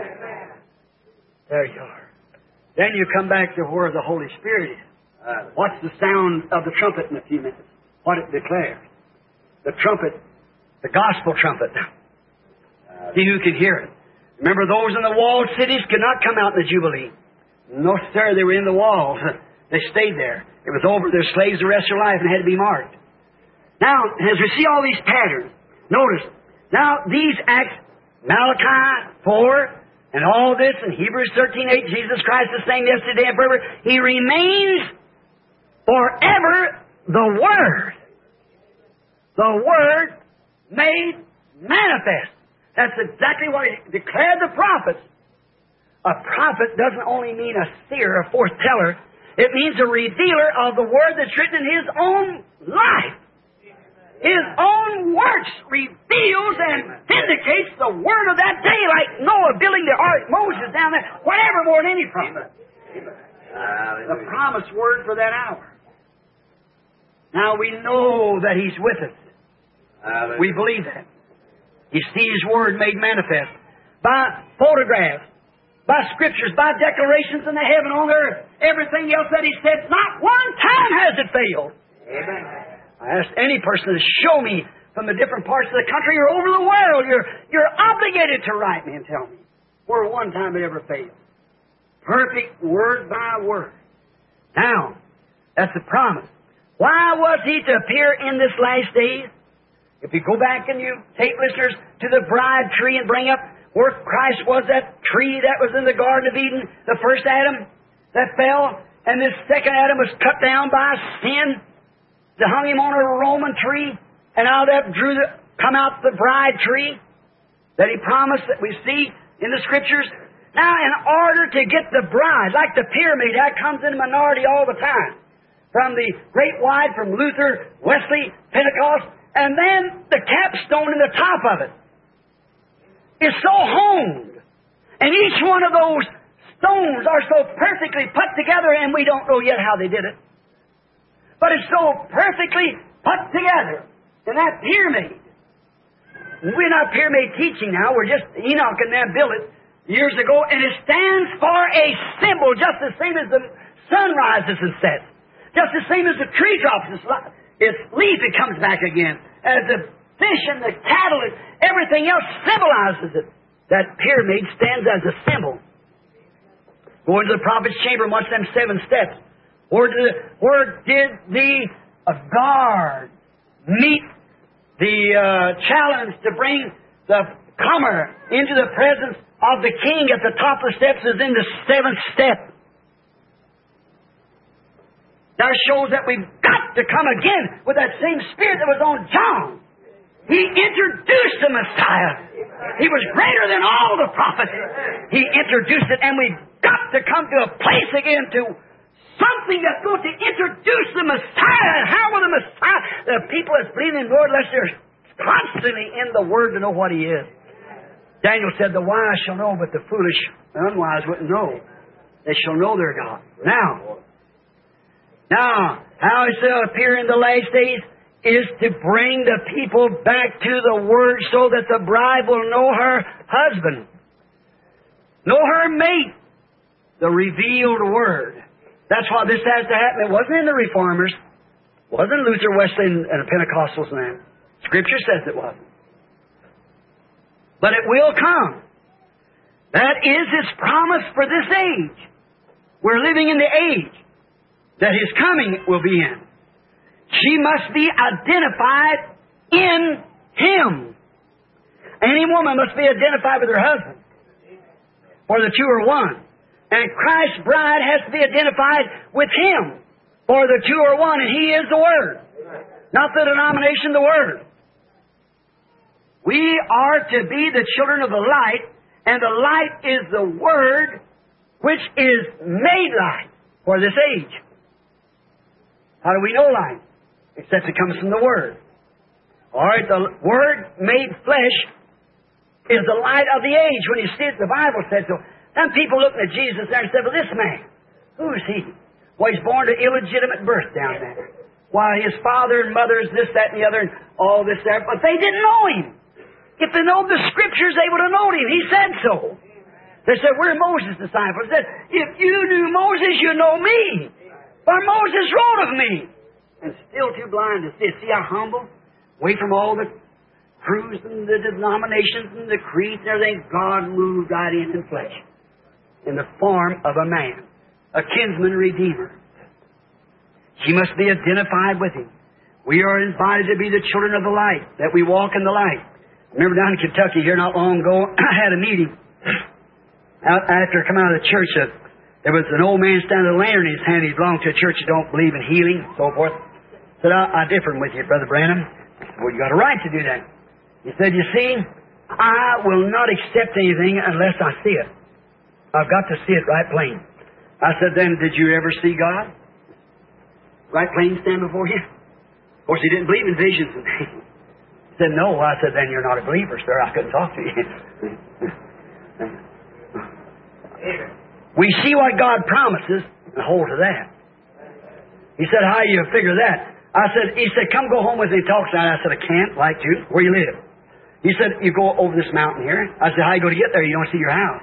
Speaker 3: There you are. Then you come back to where the Holy Spirit is. What's the sound of the trumpet in a few minutes? What it declares. The trumpet, the gospel trumpet. See who can hear it. Remember, those in the walled cities could not come out in the Jubilee. No, sir, they were in the walls. They stayed there. It was over their slaves the rest of their life and had to be marked. Now, as we see all these patterns, notice, now these acts, Malachi four, and all this, in Hebrews thirteen eight, Jesus Christ the same yesterday and forever, He remains forever the Word. The Word made manifest. That's exactly what He declared the prophets. A prophet doesn't only mean a seer, a foreteller. It means a revealer of the Word that's written in His own life. His own works reveals and vindicates the Word of that day, like Noah building the ark, Moses down there, whatever more than any prophet. The promised Word for that hour. Now we know that He's with us. We believe that. You see His Word made manifest by photographs, by Scriptures, by declarations in the heaven, on the earth. Everything else that He said, not one time has it failed. Amen. I ask any person to show me from the different parts of the country or over the world, you're, you're obligated to write me and tell me where one time it ever failed. Perfect word by word. Now, that's the promise. Why was He to appear in this last days? If you go back and you take listeners to the bride tree and bring up where Christ was, that tree that was in the Garden of Eden, the first Adam that fell, and this second Adam was cut down by sin. They hung Him on a Roman tree, and out of that drew the, come out the bride tree that He promised that we see in the Scriptures. Now, in order to get the bride, like the pyramid, that comes in minority all the time. From the Great Wide, from Luther, Wesley, Pentecost, and then the capstone in the top of it is so honed. And each one of those stones are so perfectly put together, and we don't know yet how they did it. But it's so perfectly put together in that pyramid. We're not pyramid teaching now. We're just Enoch and them built it years ago, and it stands for a symbol, just the same as the sun rises and sets. Just the same as the tree drops its, its leaf, it comes back again. As the fish and the cattle and everything else symbolizes it. That pyramid stands as a symbol. Go into the prophet's chamber and watch them seven steps. Where did, where did the uh, guard meet the uh, challenge to bring the comer into the presence of the king at the top of the steps is in the seventh step. That shows that we've got to come again with that same spirit that was on John. He introduced the Messiah. He was greater than all the prophets. He introduced it, and we've got to come to a place again to something that's going to introduce the Messiah. And how will the Messiah, the people that's believing in the Lord, unless they're constantly in the Word to know what He is. Daniel said, the wise shall know, but the foolish and unwise wouldn't know. They shall know their God. Now, now, how He shall appear in the last days is to bring the people back to the Word so that the bride will know her husband, know her mate, the revealed Word. That's why this has to happen. It wasn't in the Reformers. It wasn't Luther, Wesley, and the Pentecostals and that. Scripture says it wasn't. But it will come. That is His promise for this age. We're living in the age that His coming will be in. She must be identified in Him. Any woman must be identified with her husband. For the two are one. And Christ's bride has to be identified with Him. For the two are one, and He is the Word. Not the denomination, the Word. We are to be the children of the light, and the light is the Word which is made light for this age. How do we know light? Except it comes from the Word. All right, the Word made flesh is the light of the age. When you see it, the Bible said so. Some people looking at Jesus there and said, well, this man, who is he? Well, he's born to illegitimate birth down there. Why, his father and mother is this, that, and the other, and all this there. But they didn't know him. If they know the Scriptures, they would have known him. He said so. They said, we're Moses' disciples. They said, if you knew Moses, you know me. For Moses wrote of me. And still too blind to see it. See how humble? Away from all the crews and the denominations and the creeds and everything, God moved right in in flesh, in the form of a man, a kinsman redeemer. She must be identified with him. We are invited to be the children of the light, that we walk in the light. I remember down in Kentucky here not long ago, I had a meeting. Out, after I come out of the church, uh, there was an old man standing with a lantern in his hand. He belonged to a church that don't believe in healing and so forth. I said, I, I differ with you, Brother Branham. I said, well, you got a right to do that. He said, you see, I will not accept anything unless I see it. I've got to see it right plain. I said, then, did you ever see God? Right plain stand before you? Of course, he didn't believe in visions. He said, no. I said, then you're not a believer, sir. I couldn't talk to you. We see what God promises and hold to that. He said, how do you figure that? I said, he said, come go home with me and talk tonight. I said, I can't, like to. Where you live? He said, you go over this mountain here. I said, how you going to get there? You don't see your house.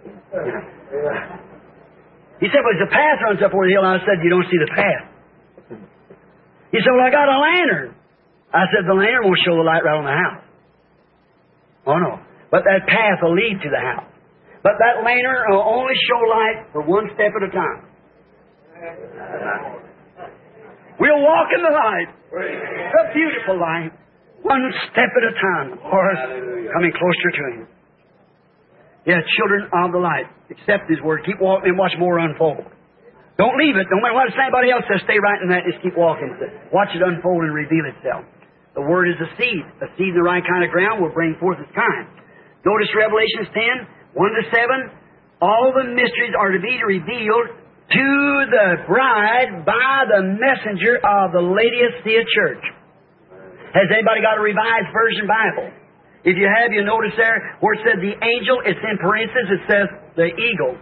Speaker 3: He said, well, there's a path runs up over the hill. I said, you don't see the path. He said, well, I got a lantern. I said, the lantern won't show the light right on the house. Oh, no. But that path will lead to the house. But that lantern will only show light for one step at a time. We'll walk in the light. A beautiful light. One step at a time. Or coming closer to Him. Yeah, children of the light. Accept His Word. Keep walking and watch more unfold. Don't leave it. No matter what anybody else says, stay right in that. Just keep walking. Watch it unfold and reveal itself. The Word is a seed. A seed in the right kind of ground will bring forth its kind. Notice Revelation ten, one to seven. All the mysteries are to be revealed to the bride by the messenger of the Laodicea church. Has anybody got a Revised Version Bible? If you have, you notice there where it said the angel, it's in parentheses, it says the eagle.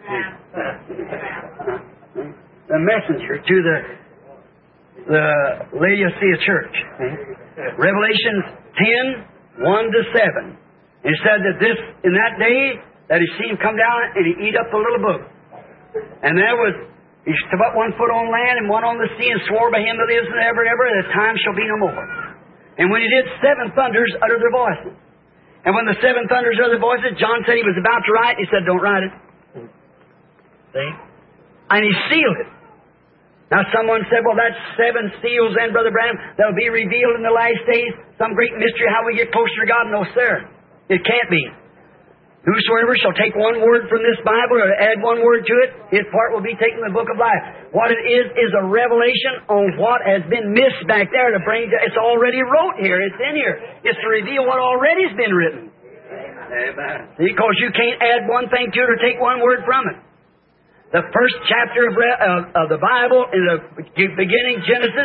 Speaker 3: The messenger to the the Laodicea church. Revelation ten, one to seven. It said that this, in that day, that he see him come down and he eat up the little book. And there was, he stood up one foot on land and one on the sea and swore by him that lives and ever and ever, that time shall be no more. And when he did, seven thunders uttered their voices. And when the seven thunders uttered their voices, John said he was about to write. He said, don't write it. See? And he sealed it. Now someone said, well, that's seven seals then, Brother Branham, that'll be revealed in the last days. Some great mystery how we get closer to God. No, sir. It can't be. Whosoever shall take one word from this Bible or add one word to it, his part will be taken in the book of life. What it is, is a revelation on what has been missed back there to bring to, it's already wrote here. It's in here. It's to reveal what already has been written. Amen. Because you can't add one thing to it or take one word from it. The first chapter of, of, of the Bible, in the beginning, Genesis,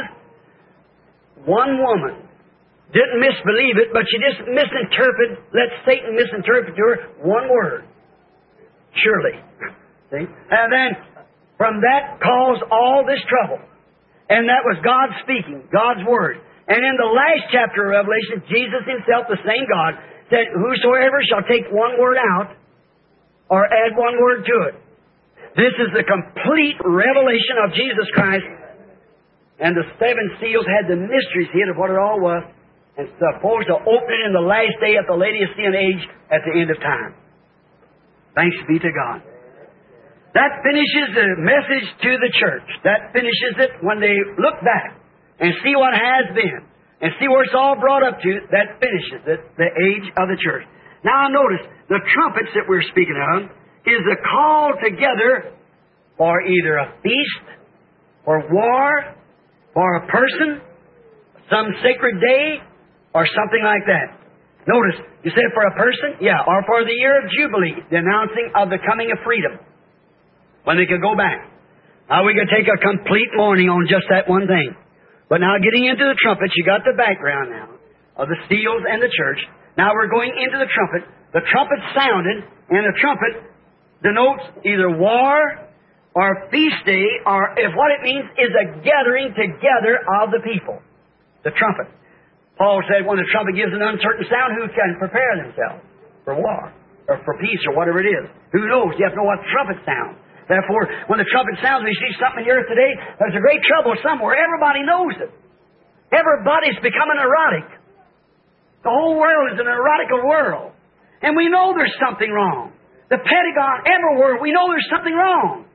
Speaker 3: one woman didn't misbelieve it, but she just misinterpreted, let Satan misinterpret to her one word. Surely. See? And then, from that caused all this trouble. And that was God speaking, God's Word. And in the last chapter of Revelation, Jesus Himself, the same God, said, whosoever shall take one word out, or add one word to it. This is the complete revelation of Jesus Christ. And the seven seals had the mysteries hid of what it all was, and supposed to open it in the last day of the Laodicean age at the end of time. Thanks be to God. That finishes the message to the church. That finishes it when they look back and see what has been and see where it's all brought up to. That finishes it, the age of the church. Now notice, the trumpets that we're speaking of is the call together for either a feast, for war, for a person, some sacred day, or something like that. Notice, you said for a person? Yeah, or for the year of Jubilee, the announcing of the coming of freedom, when they could go back. Now we could take a complete morning on just that one thing. But now getting into the trumpets, you got the background now of the seals and the church. Now we're going into the trumpet. The trumpet sounded, and the trumpet denotes either war or feast day, or if what it means is a gathering together of the people. The trumpet. Paul said when the trumpet gives an uncertain sound, who can prepare themselves for war or for peace or whatever it is? Who knows? You have to know what the trumpet sounds. Therefore, when the trumpet sounds, we see something in the earth today, there's a great trouble somewhere. Everybody knows it. Everybody's becoming erotic. The whole world is an erotical world. And we know there's something wrong. The Pentagon, everywhere, we know there's something wrong.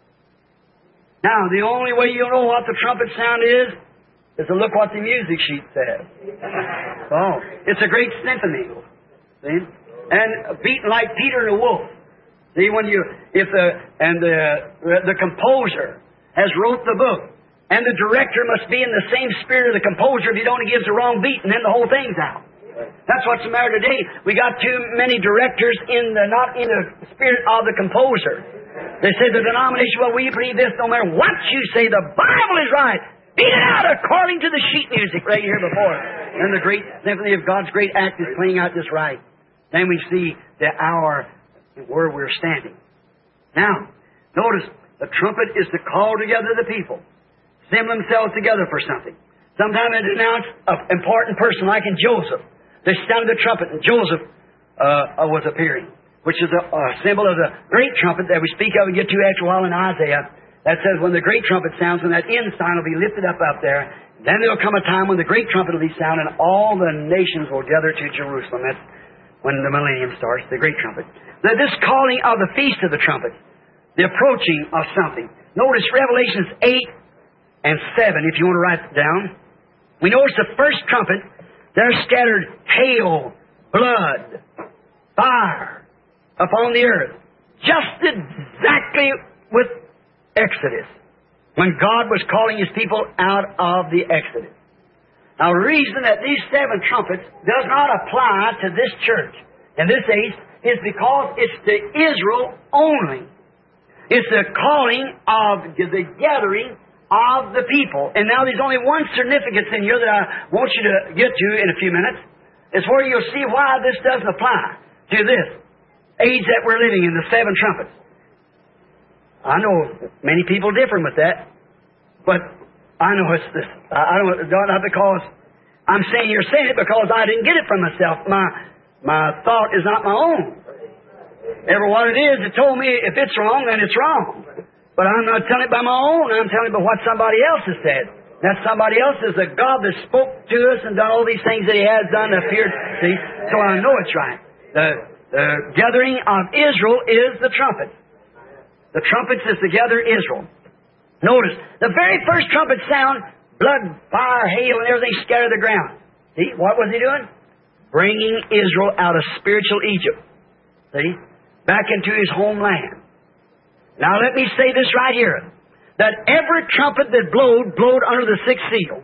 Speaker 3: Now, the only way you'll know what the trumpet sound is, is to look what the music sheet says. Oh, it's a great symphony. See? And beaten like Peter and the wolf. See, when you, if the, and the, the composer has wrote the book, and the director must be in the same spirit of the composer. If he only gives the wrong beat, and then the whole thing's out. That's what's the matter today. We got too many directors in the, not in the spirit of the composer. They say the denomination, well, we believe this, no matter what you say, the Bible is right. Beat it out according to the sheet music right here before. And the great symphony of God's great act is playing out just right. Then we see the hour where we're standing. Now, notice, the trumpet is to call together the people, assemble themselves together for something. Sometimes it announced an important person, like in Joseph. They sounded the trumpet, and Joseph uh, was appearing, which is a, a symbol of the great trumpet that we speak of and get to after a while in Isaiah. That says when the great trumpet sounds, when that end sign will be lifted up out there, then there'll come a time when the great trumpet will be sounded, and all the nations will gather to Jerusalem. That's when the millennium starts, the great trumpet. Now, this calling of the Feast of the Trumpets, the approaching of something. Notice Revelations eight and seven, if you want to write it down. We notice the first trumpet, there scattered hail, blood, fire upon the earth. Just exactly with Exodus, when God was calling His people out of the Exodus. Now, the reason that these seven trumpets does not apply to this church in this age is because it's to Israel only. It's the calling of the gathering of the people. And now there's only one significance in here that I want you to get to in a few minutes. It's where you'll see why this doesn't apply to this age that we're living in, the seven trumpets. I know many people differ with that, but I know it's this. I don't, not because I'm saying you're saying it because I didn't get it from myself. My my thought is not my own. Ever what it is, it told me if it's wrong, then it's wrong. But I'm not telling it by my own. I'm telling it by what somebody else has said. That somebody else is a God that spoke to us and done all these things that He has done, appeared. See, so I know it's right. The, the gathering of Israel is the trumpet. The trumpets is to gather Israel. Notice, the very first trumpet sound, blood, fire, hail, and everything scattered the ground. See, what was He doing? Bringing Israel out of spiritual Egypt. See? Back into His homeland. Now let me say this right here. That every trumpet that blowed, blowed under the sixth seal.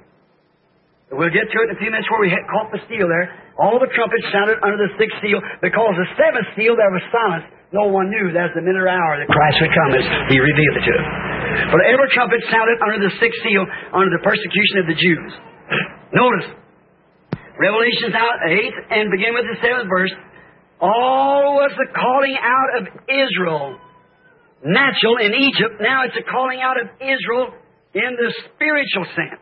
Speaker 3: We'll get to it in a few minutes where we caught the seal there. All the trumpets sounded under the sixth seal, because the seventh seal there was silence. No one knew that's the minute or hour that Christ would come as He revealed it to us. But every trumpet sounded under the sixth seal, under the persecution of the Jews. Notice, Revelation eight, and begin with the seventh verse. All was the calling out of Israel, natural in Egypt. Now it's a calling out of Israel in the spiritual sense.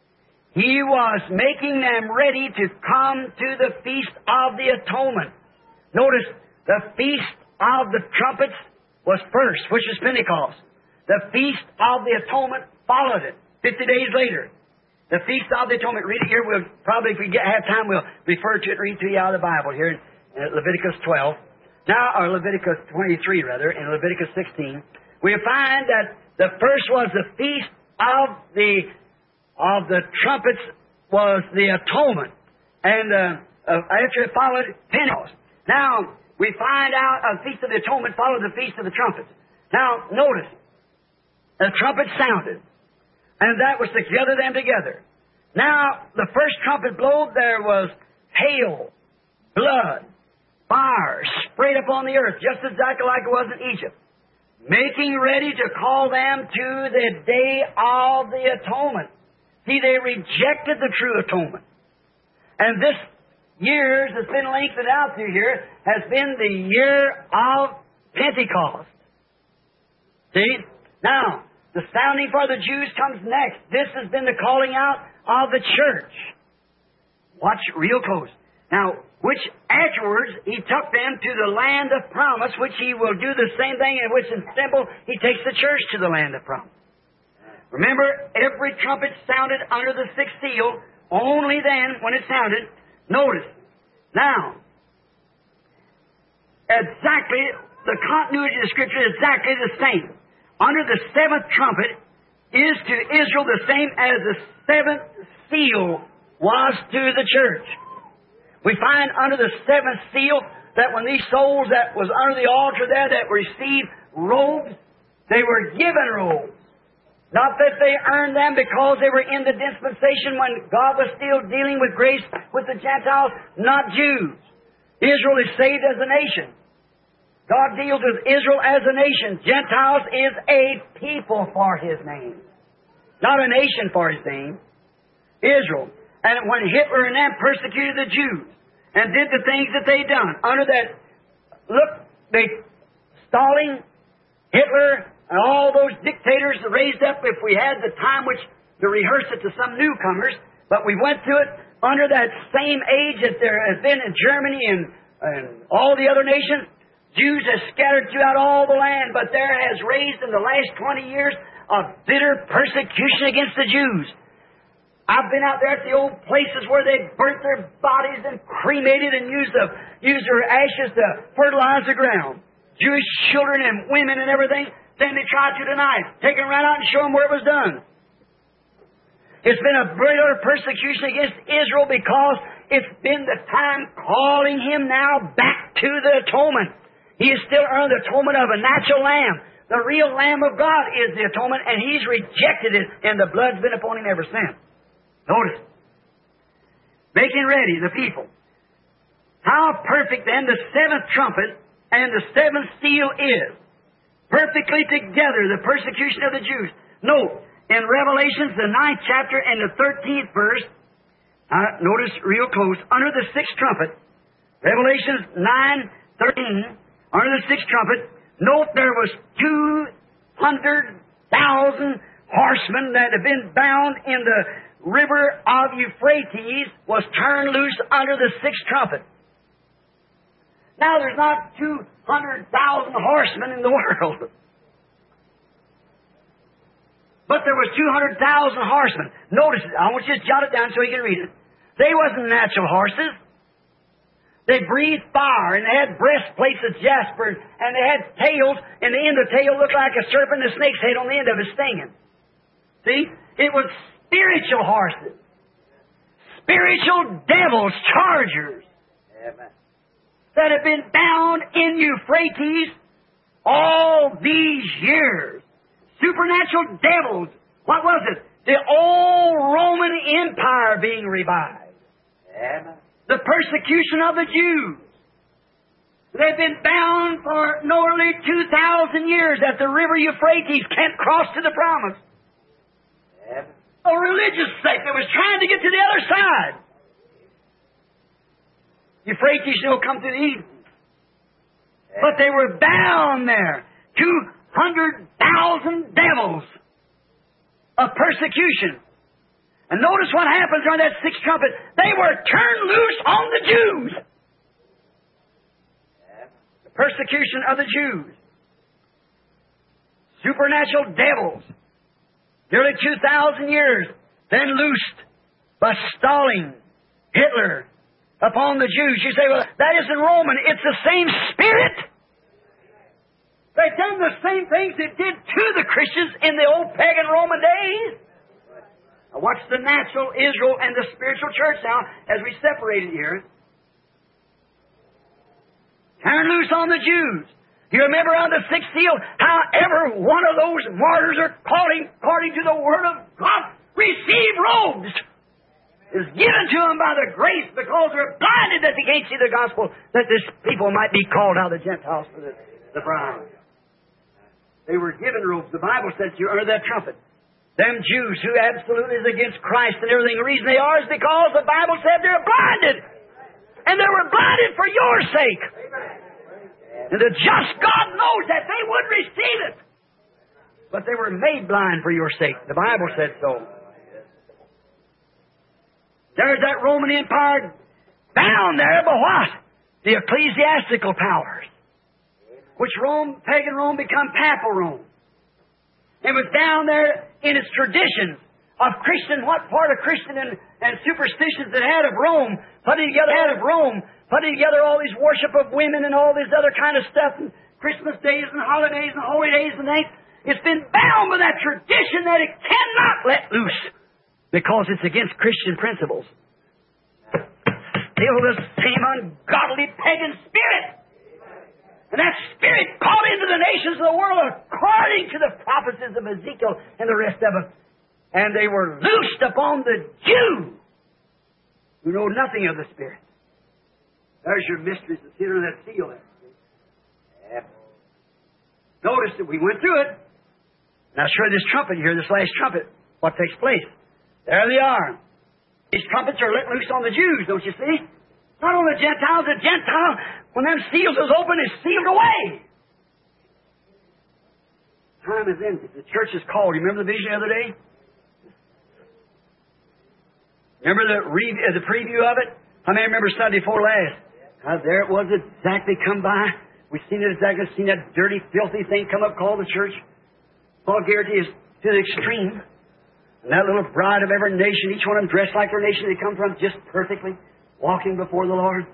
Speaker 3: He was making them ready to come to the Feast of the Atonement. Notice, the Feast of the Trumpets was first, which is Pentecost. The Feast of the Atonement followed it, fifty days later. The Feast of the Atonement, read it here. We'll probably, if we get, have time, we'll refer to it, read to you out of the Bible here in Leviticus twelve. Now, or Leviticus twenty-three, rather, in Leviticus sixteen. We find that the first was the Feast of the of the trumpets was the atonement. And uh, uh, after it followed Pentecost. Now, we find out a Feast of the Atonement followed the Feast of the Trumpets. Now, notice, the trumpet sounded, and that was to gather them together. Now, the first trumpet blowed, there was hail, blood, fire sprayed upon the earth, just exactly like it was in Egypt. making ready to call them to the day of the atonement. See, they rejected the true atonement. And this years that's been lengthened out through here has been the year of Pentecost. See? Now, the sounding for the Jews comes next. This has been the calling out of the church. Watch real close. Now, which afterwards he took them to the land of promise, which he will do the same thing in which in symbol he takes the church to the land of promise. Remember, every trumpet sounded under the sixth seal. Only then, when it sounded, notice. Now, exactly, the continuity of the Scripture is exactly the same. Under the seventh trumpet is to Israel the same as the seventh seal was to the church. We find under the seventh seal that when these souls that was under the altar there that received robes, they were given robes. Not that they earned them because they were in the dispensation when God was still dealing with grace with the Gentiles, not Jews. Israel is saved as a nation. God deals with Israel as a nation. Gentiles is a people for His name. Not a nation for His name. Israel. And when Hitler and them persecuted the Jews and did the things that they done, under that, look, they, Stalin, Hitler, and all those dictators raised up, if we had the time which to rehearse it to some newcomers, but we went through it under that same age that there has been in Germany and, and all the other nations. Jews have scattered throughout all the land, but there has raised in the last twenty years a bitter persecution against the Jews. I've been out there at the old places where they burnt their bodies and cremated and used, the, used their ashes to fertilize the ground. Jewish children and women and everything. Then they tried to deny it. Take them right out and show them where it was done. It's been a bitter persecution against Israel because it's been the time calling him now back to the atonement. He has still earned the atonement of a natural lamb. The real Lamb of God is the atonement, and He's rejected it, and the blood's been upon Him ever since. Notice. Making ready the people. How perfect then the seventh trumpet and the seventh seal is. Perfectly together, the persecution of the Jews. Note, in Revelations, the ninth chapter and the thirteenth verse, uh, notice real close, under the sixth trumpet, Revelations nine thirteen, under the sixth trumpet, note there was two hundred thousand horsemen that had been bound in the river of Euphrates was turned loose under the sixth trumpet. Now there's not two hundred thousand horsemen in the world. But there was two hundred thousand horsemen. Notice it. I want you to jot it down so you can read it. They wasn't natural horses. They breathed fire, and they had breastplates of jasper, and they had tails, and the end of the tail looked like a serpent, and a snake's head on the end of it stinging. See? It was spiritual horses. Spiritual devils, chargers. Amen. That had been bound in Euphrates all these years. Supernatural devils. What was it? The old Roman Empire being revived. Amen. The persecution of the Jews. They've been bound for nearly two thousand years at the river Euphrates, can't cross to the promise. Amen. A religious sect that was trying to get to the other side. Euphrates, you'll come to the east. But they were bound there. Two hundred thousand devils of persecution. And notice what happens during that sixth trumpet. They were turned loose on the Jews. The persecution of the Jews. Supernatural devils. Nearly two thousand years. Then loosed by Stalin, Hitler, upon the Jews. You say, well, that isn't Roman. It's the same spirit. They've done the same things they did to the Christians in the old pagan Roman days. Now watch the natural Israel and the spiritual church now as we separate it here. Turn loose on the Jews. You remember on the sixth seal, however one of those martyrs are calling according to the Word of God, receive robes. Is given to them by the grace because they're blinded that they can't see the gospel, that this people might be called out of the Gentiles for the, the bride. They were given robes. The Bible says you under that trumpet. Them Jews who absolutely is against Christ and everything, the reason they are is because the Bible said they're blinded. And they were blinded for your sake. And the just God knows that they would receive it. But they were made blind for your sake. The Bible said so. There's that Roman Empire bound there by what? The ecclesiastical powers. Which Rome, pagan Rome, become papal Rome. It was down there in its traditions of Christian, what part of Christian and, and superstitions it had of Rome, putting together had of Rome, putting together all these worship of women and all this other kind of stuff, and Christmas days and holidays and holy days and things. It's been bound by that tradition that it cannot let loose because it's against Christian principles. Still the same ungodly pagan spirit. And that spirit called into the nations of the world according to the prophecies of Ezekiel and the rest of them. And they were loosed upon the Jew who know nothing of the Spirit. There's your mysteries that's hidden in that seal there. Yeah. Notice that we went through it. Now sure this trumpet here, this last trumpet, what takes place? There they are. These trumpets are let loose on the Jews, don't you see? Not on the Gentiles. The Gentile, when them seals is open, is sealed away. Time is ended. The church is called. You remember the vision the other day? Remember the, re- uh, the preview of it? How many remember Sunday before last? How there it was exactly come by. We've seen it exactly. Seen that dirty, filthy thing come up called the church. Vulgarity is to the extreme. And that little bride of every nation, each one of them dressed like their nation they come from, just perfectly, walking before the Lord.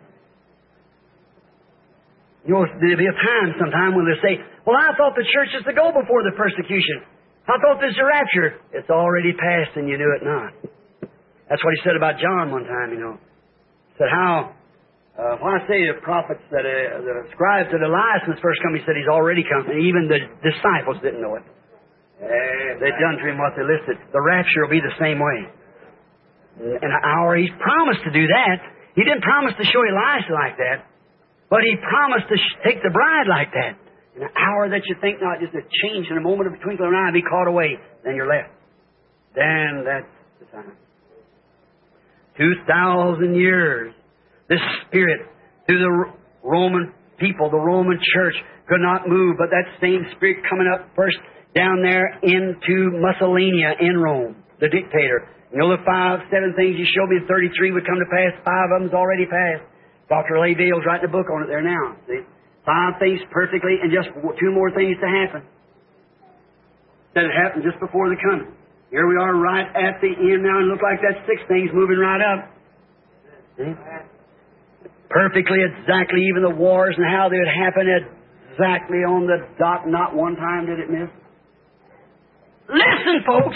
Speaker 3: You know, there'll be a time sometime when they say, well, I thought the church is to go before the persecution. I thought this is a rapture. It's already passed and you knew it not. That's what he said about John one time, you know. He said how, uh, when I say the prophets that, uh, the scribes that Elias was first come, he said he's already come. And even the disciples didn't know it. They done to him what they listed. The rapture will be the same way. In an hour, he's promised to do that. He didn't promise to show Elisha like that. But he promised to sh- take the bride like that. In an hour that you think not, just a change in a moment of a twinkle of an eye, be caught away. Then you're left. Then that's the time. Two thousand years, this Spirit, through the Roman people, the Roman church, could not move. But that same Spirit coming up first down there into Mussolini in Rome, the dictator. You know the five, seven things you showed me in thirty-three would come to pass. Five of them's already passed. Doctor Laville's writing a book on it there now. See? Five things perfectly and just two more things to happen. That it happened just before the coming. Here we are right at the end now and look like that six things moving right up. See? Perfectly, exactly, even the wars and how they would happen exactly on the dot. Not one time did it miss. Listen, folks.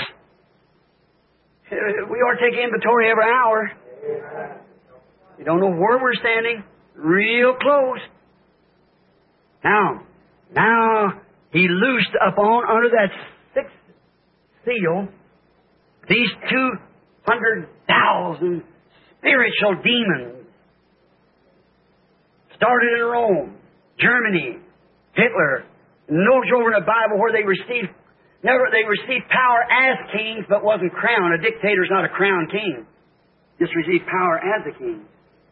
Speaker 3: We ought to take inventory every hour. You don't know where we're standing. Real close. Now, now he loosed upon under that sixth seal these two hundred thousand spiritual demons. Started in Rome, Germany, Hitler. Notice over in the Bible where they received never they received power as kings, but wasn't crowned. A dictator's not a crowned king. Just received power as a king.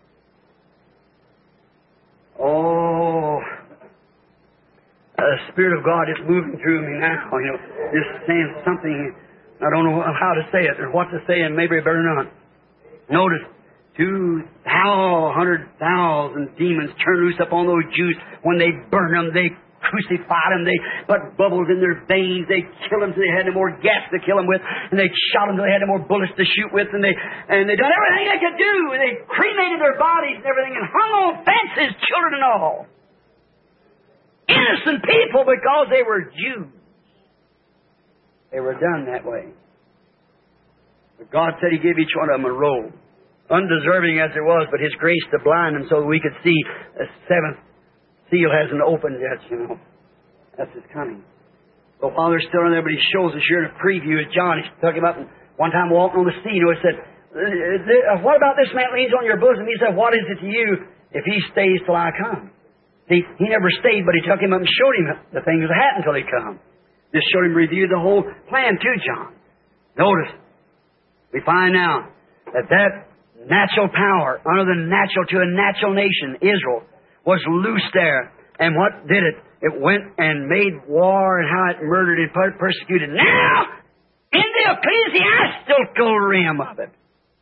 Speaker 3: Oh, the Spirit of God is moving through me now. You know, just saying something. I don't know how to say it or what to say, and maybe I better not. Notice, two hundred thousand demons turn loose upon those Jews. When they burn them, they crucified them. They put bubbles in their veins. They killed them till they had no more gas to kill them with, and they shot them till they had no more bullets to shoot with, and they and they done everything they could do. They cremated their bodies and everything, and hung on fences, children and all. Innocent people because they were Jews. They were done that way. But God said He gave each one of them a robe, undeserving as it was, but His grace to blind them so that we could see the seventh seal hasn't opened yet, you know. That's His coming. So while they're still in there, but He shows us here in a preview of John. He's talking about one time walking on the sea. You know, He said, what about this man that leans on your bosom? He said, what is it to you if he stays till I come? See, he never stayed, but He took him up and showed him the things that happened till He come. Just showed him review the whole plan to John. Notice, we find now that that natural power, under the natural to a natural nation, Israel, was loose there. And what did it? It went and made war and how it murdered and per- persecuted. Now, in the ecclesiastical realm of it.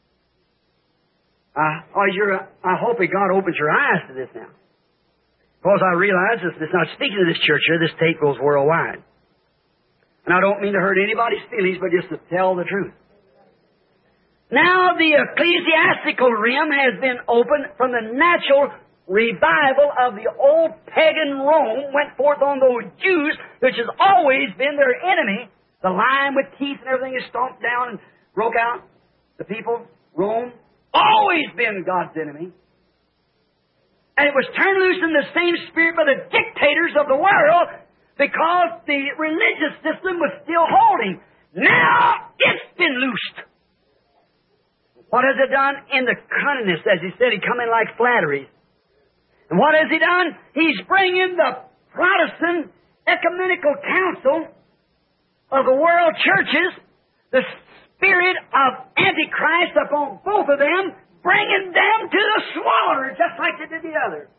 Speaker 3: I, oh, you're, I hope that God opens your eyes to this now. Because I realize this, it's not speaking to this church here, this tape goes worldwide. And I don't mean to hurt anybody's feelings, but just to tell the truth. Now the ecclesiastical realm has been opened from the natural revival of the old pagan Rome went forth on those Jews, which has always been their enemy. The lion with teeth and everything is stomped down and broke out. The people, Rome, always been God's enemy. And it was turned loose in the same spirit by the dictators of the world because the religious system was still holding. Now it's been loosed. What has it done? In the cunningness, as he said, he come in like flatteries. And what has he done? He's bringing the Protestant Ecumenical Council of the world churches, the spirit of Antichrist upon both of them, bringing them to the slaughter, just like they did the others.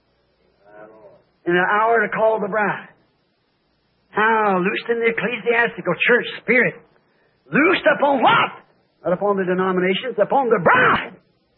Speaker 3: In an hour to call the bride. How? Loosed in the ecclesiastical church spirit. Loosed upon what? Not upon the denominations, upon the bride.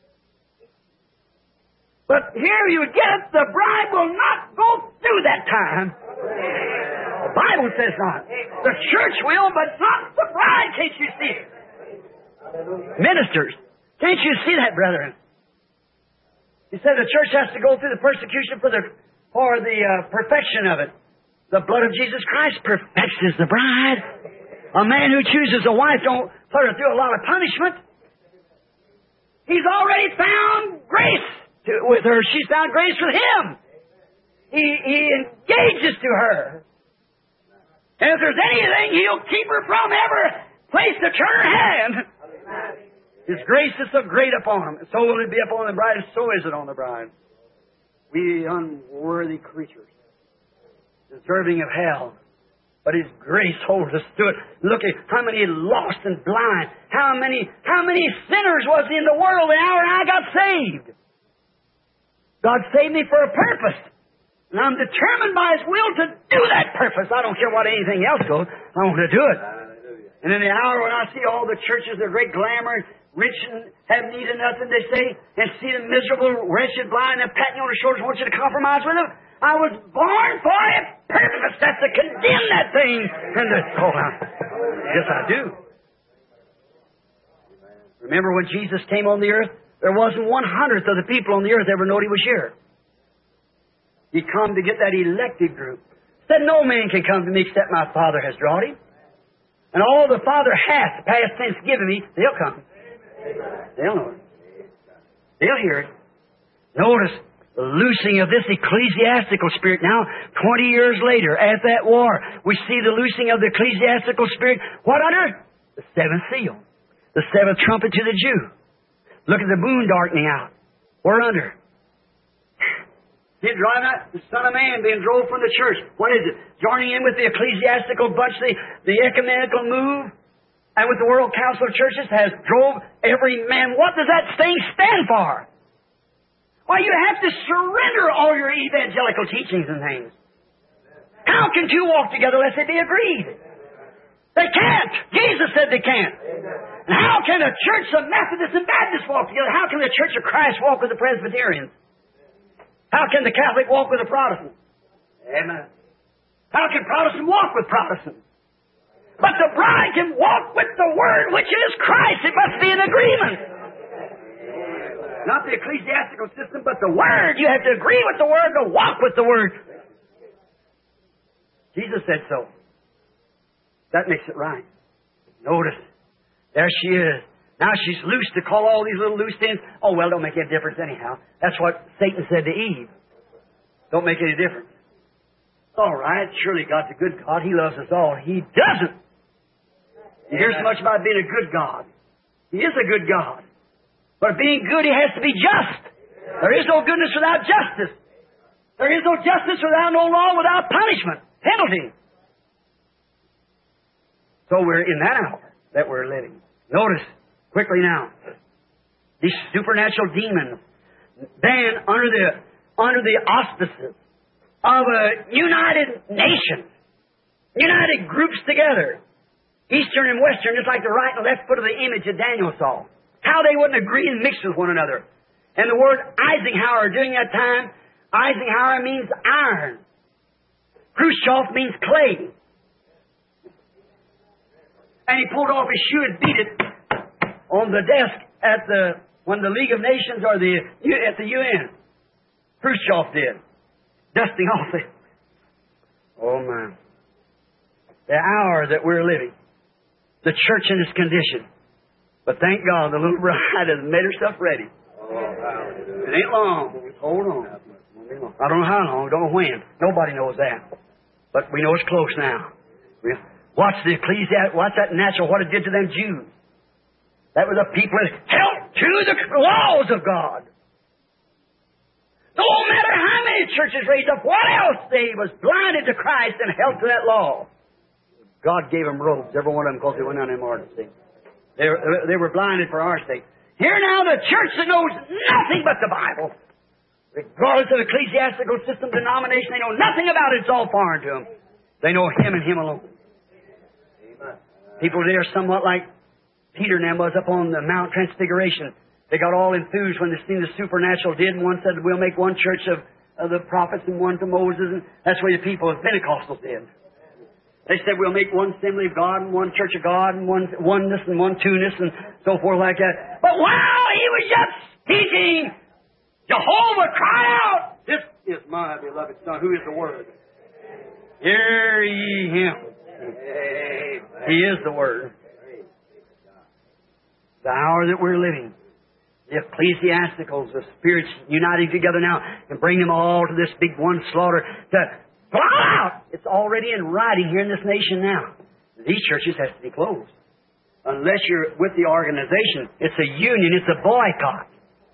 Speaker 3: But here you get it, the bride will not go through that time. The Bible says not. The church will, but not the bride. Can't you see it? Ministers, can't you see that, brethren? He said the church has to go through the persecution for the for the uh, perfection of it. The blood of Jesus Christ perfects the bride. A man who chooses a wife don't put her through a lot of punishment. He's already found grace to, with her. She's found grace with him. He, he engages to her. And if there's anything, he'll keep her from ever place to turn her hand. His grace is so great upon him. And so will it be upon the bride, and so is it on the bride. We unworthy creatures, deserving of hell. But His grace holds us to it. Look at how many lost and blind. How many, how many sinners was in the world the hour I got saved? God saved me for a purpose. And I'm determined by His will to do that purpose. I don't care what anything else goes. I want to do it. And in the hour when I see all the churches, they're great glamour, rich and have need of nothing, they say, and see the miserable, wretched, blind, and patting you on the shoulders, want you to compromise with them. I was born for a purpose. That's to condemn that thing and to call out. Yes, I do. Remember when Jesus came on the earth? There wasn't one hundredth of the people on the earth ever knowed He was here. He come to get that elected group. Said, no man can come to me except my Father has drawn him. And all the Father hath, past tense, given me, they'll come. They'll know it. They'll hear it. Notice the loosing of this ecclesiastical spirit now, twenty years later, at that war, we see the loosing of the ecclesiastical spirit. What under? The seventh seal. The seventh trumpet to the Jew. Look at the moon darkening out. We're under. He's driving out the Son of Man being drove from the church. What is it? Joining in with the ecclesiastical bunch, the, the ecumenical move, and with the World Council of Churches has drove every man. What does that thing stand for? Why, you have to surrender all your evangelical teachings and things. How can two walk together unless they be agreed? They can't. Jesus said they can't. And how can a church of Methodists and Baptists walk together? How can the Church of Christ walk with the Presbyterians? How can the Catholic walk with the Protestant? Amen. How can Protestant walk with Protestant? But the bride can walk with the Word, which is Christ. It must be an agreement. Not the ecclesiastical system, but the Word. You have to agree with the Word to walk with the Word. Jesus said so. That makes it right. Notice, there she is. Now she's loose to call all these little loose ends. Oh, well, don't make any difference anyhow. That's what Satan said to Eve. Don't make any difference. All right, surely God's a good God. He loves us all. He doesn't. You hear so much about being a good God. He is a good God. But being good, He has to be just. There is no goodness without justice. There is no justice without no law, without punishment, penalty. So we're in that hour that we're living. Notice, quickly now, these supernatural demons, then under the, under the auspices of a united nation, united groups together, Eastern and Western, just like the right and left foot of the image that Daniel saw. How they wouldn't agree and mix with one another. And the word Eisenhower during that time, Eisenhower means iron. Khrushchev means clay. And he pulled off his shoe and beat it on the desk at the, when the League of Nations or the, at the U N. Khrushchev did. Dusting off it. Oh man. The hour that we're living. The church in its condition. But thank God the little bride has made herself ready. It ain't long. Hold on. I don't know how long. Don't know when. Nobody knows that. But we know it's close now. Watch the ecclesiastic. Watch that natural. What it did to them Jews. That was a people that held to the laws of God. No matter how many churches raised up, what else they was blinded to Christ and held to that law. God gave them robes, every one of them, because they went on them ordinances. They were, they were blinded for our sake. Here now, the church that knows nothing but the Bible, regardless of ecclesiastical system, denomination, they know nothing about it. It's all foreign to them. They know Him and Him alone. People there somewhat like Peter and them was up on the Mount Transfiguration. They got all enthused when they seen the supernatural did, and one said, we'll make one church of, of the prophets and one to Moses, and that's the way the people of Pentecostals did. They said, we'll make one assembly of God and one church of God and one oneness and one two-ness and so forth like that. But while he was just speaking, Jehovah cried out, this is my beloved Son, who is the Word. Hear ye Him. He is the Word. The hour that we're living, the ecclesiasticals, the spirits uniting together now and bring them all to this big one slaughter to blot out. It's already in writing here in this nation now. These churches have to be closed. Unless you're with the organization. It's a union. It's a boycott.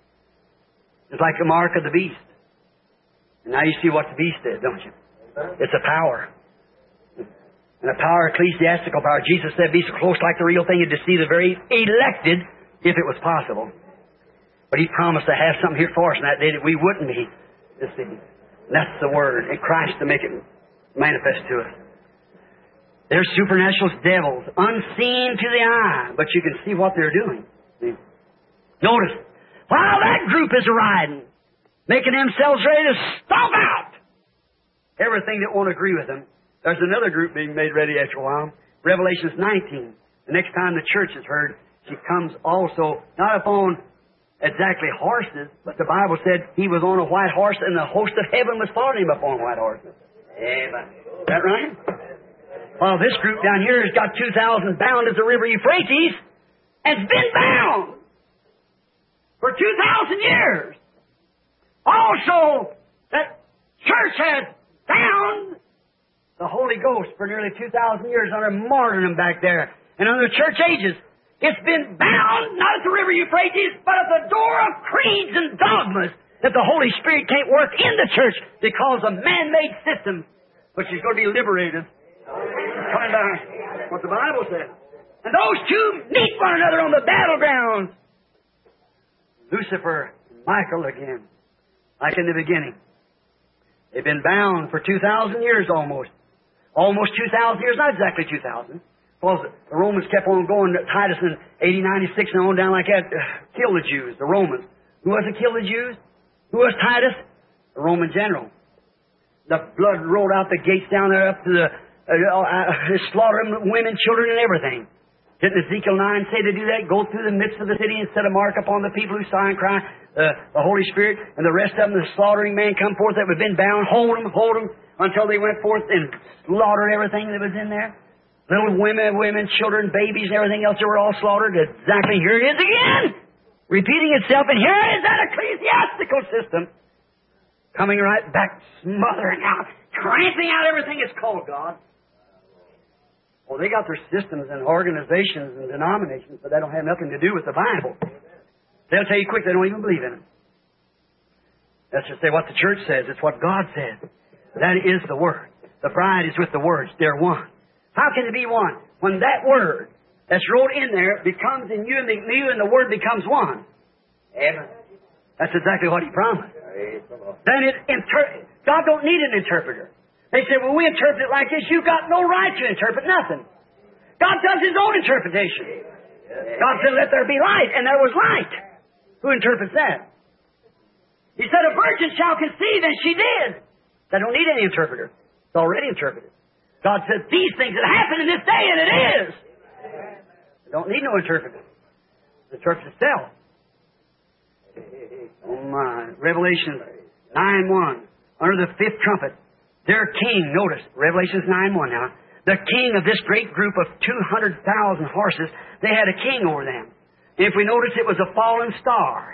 Speaker 3: It's like the mark of the beast. And now you see what the beast is, don't you? It's a power. And a power, ecclesiastical power. Jesus said, be so close like the real thing and to see the very elected, if it was possible. But He promised to have something here for us in that day that we wouldn't be deceived. And that's the Word in Christ to make it manifest to us. They're supernatural devils, unseen to the eye, but you can see what they're doing. See? Notice, while that group is riding, making themselves ready to stomp out everything that won't agree with them, there's another group being made ready after a while. Revelations nineteen. The next time the church is heard, she comes also, not upon exactly horses, but the Bible said He was on a white horse and the host of heaven was following Him upon white horses. Amen. Is that right? Well, this group down here has got two thousand bound as the river Euphrates and has been bound for two thousand years. Also, that church has bound the Holy Ghost for nearly two thousand years under martyrdom back there. And under the church ages, it's been bound, not at the river Euphrates, but at the door of creeds and dogmas that the Holy Spirit can't work in the church because of man-made systems. But she's going to be liberated. Coming down. What the Bible says. And those two meet one another on the battlegrounds. Lucifer and Michael again, like in the beginning. They've been bound for two thousand years almost. Almost two thousand years, not exactly two thousand. Because the Romans kept on going, Titus in A D ninety-six and on down like that, uh, kill the Jews, the Romans. Who was to kill the Jews? Who was Titus? The Roman general. The blood rolled out the gates down there up to the, uh, uh, slaughtering women, children, and everything. Didn't Ezekiel nine say to do that? Go through the midst of the city and set a mark upon the people who sigh and cry, uh, the Holy Spirit, and the rest of them, the slaughtering man come forth that had been bound, hold them, hold them, until they went forth and slaughtered everything that was in there. Little women, women, children, babies, and everything else, they were all slaughtered. Exactly. Here it is again. Repeating itself. And here is that ecclesiastical system coming right back, smothering out, tramping out everything it's called God. Well, they got their systems and organizations and denominations, but they don't have nothing to do with the Bible. They'll tell you quick they don't even believe in it. Let's just say what the church says. It's what God says. That is the Word. The bride is with the words. They're one. How can it be one? when that Word that's wrote in there becomes in you and the, you and the Word becomes one. Amen. That's exactly what He promised. Then it inter- God don't need an interpreter. They say, well, we interpret it like this. You've got no right to interpret nothing. God does His own interpretation. God said, let there be light, and there was light. Who interprets that? He said, a virgin shall conceive, and she did. They don't need any interpreter. It's already interpreted. God said, these things that happen in this day, and it is. They don't need no interpreter. It interprets itself. Oh my. Revelation nine one. Under the fifth trumpet, their king, notice, Revelation nine one now, the king of this great group of two hundred thousand horses, they had a king over them. If we notice, it was a fallen star.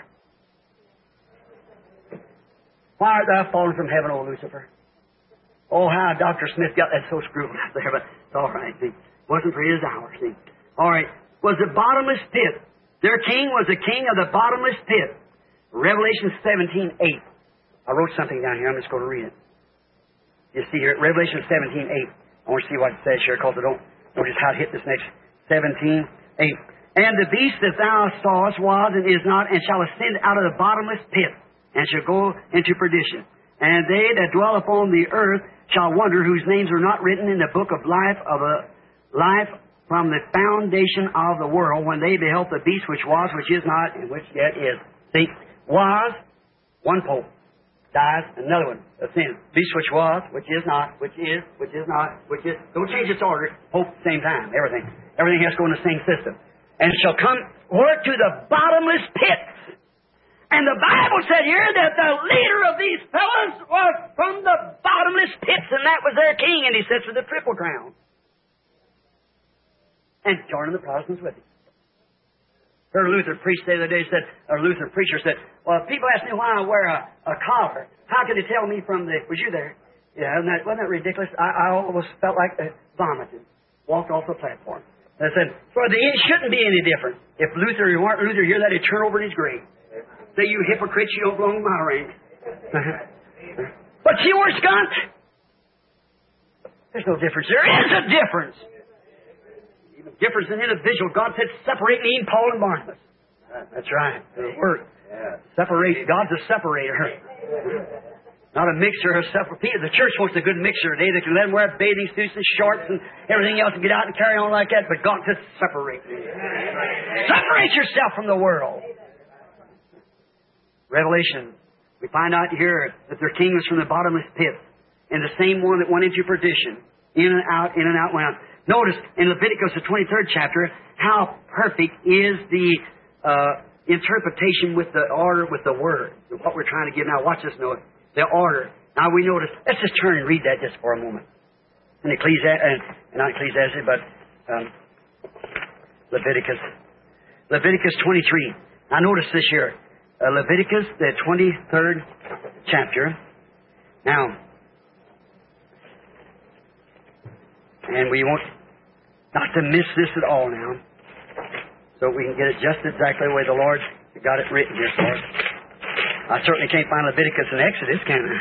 Speaker 3: Why art thou fallen from heaven, O Lucifer? Oh, how Doctor Smith got that so screwed up there, but it's all right, see. Wasn't for his hour, see. All right. Was the bottomless pit. Their king was the king of the bottomless pit. Revelation seventeen eight. I wrote something down here. I'm just going to read it. You see here, Revelation seventeen eight. I want to see what it says here, because I don't notice how to hit this next. seventeen eight. And the beast that thou sawest was and is not, and shall ascend out of the bottomless pit, and shall go into perdition. And they that dwell upon the earth shall wonder, whose names are not written in the book of life of a life from the foundation of the world, when they beheld the beast which was, which is not, and which yet is. See, was, one pope. Dies, another one ascends. Beast which was, which is not, which is, which is not, which is. Don't change its order. Pope at the same time. Everything. Everything has to go in the same system. And it shall come work to the bottomless pits. And the Bible said here that the leader of these fellows was from the bottomless pits, and that was their king, and he sits with the triple crown. And joining the Protestants with him. Heard a Lutheran preach the other day, said, or a Lutheran preacher said, well, people ask me why I wear a, a collar. How can they tell me from the, was you there? Yeah, wasn't that, wasn't that ridiculous? I, I almost felt like uh, vomiting. Walked off the platform. And I said, well, it shouldn't be any different. If Luther, you weren't Luther, you're that he'd turn over in his grave. Say, you hypocrites, you don't belong in my rank. But you were skunt. There's no difference. There is a difference. Even difference in individual. God said, separate me and Paul and Barnabas. That's right. The word. Separate. God's a separator. Not a mixture of separate people. The church wants a good mixture today. They can let them wear bathing suits and shorts and everything else and get out and carry on like that. But God said, separate me. Separate yourself from the world. Revelation, we find out here that their king was from the bottomless pit, and the same one that went into perdition, in and out, in and out, went out. Notice in Leviticus, the twenty-third chapter, how perfect is the uh, interpretation with the order, with the word. What we're trying to give now. Watch this note. The order. Now we notice. Let's just turn and read that just for a moment. In Ecclesiastes, uh, not Ecclesiastes, but um, Leviticus. Leviticus twenty-three. Now notice this here. Uh, Leviticus, the twenty-third chapter. Now, and we want not to miss this at all now, so we can get it just exactly the way the Lord got it written here for us. I certainly can't find Leviticus and Exodus, can I?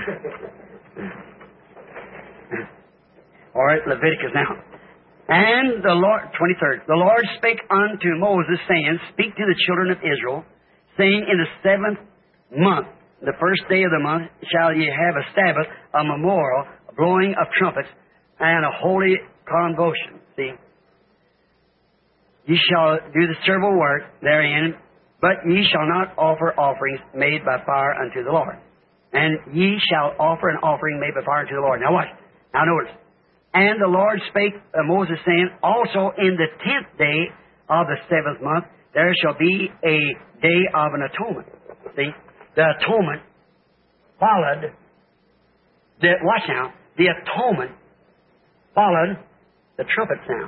Speaker 3: All right, Leviticus now. And the Lord, twenty-third, the Lord spake unto Moses, saying, speak to the children of Israel, saying, in the seventh month, the first day of the month, shall ye have a Sabbath, a memorial, a blowing of trumpets, and a holy convocation. See? Ye shall do the servile work therein, but ye shall not offer offerings made by fire unto the Lord. And ye shall offer an offering made by fire unto the Lord. Now watch. Now notice. And the Lord spake to Moses, saying, also in the tenth day of the seventh month, there shall be a day of an atonement. See? The atonement followed, the, watch now, the atonement followed the trumpet sound.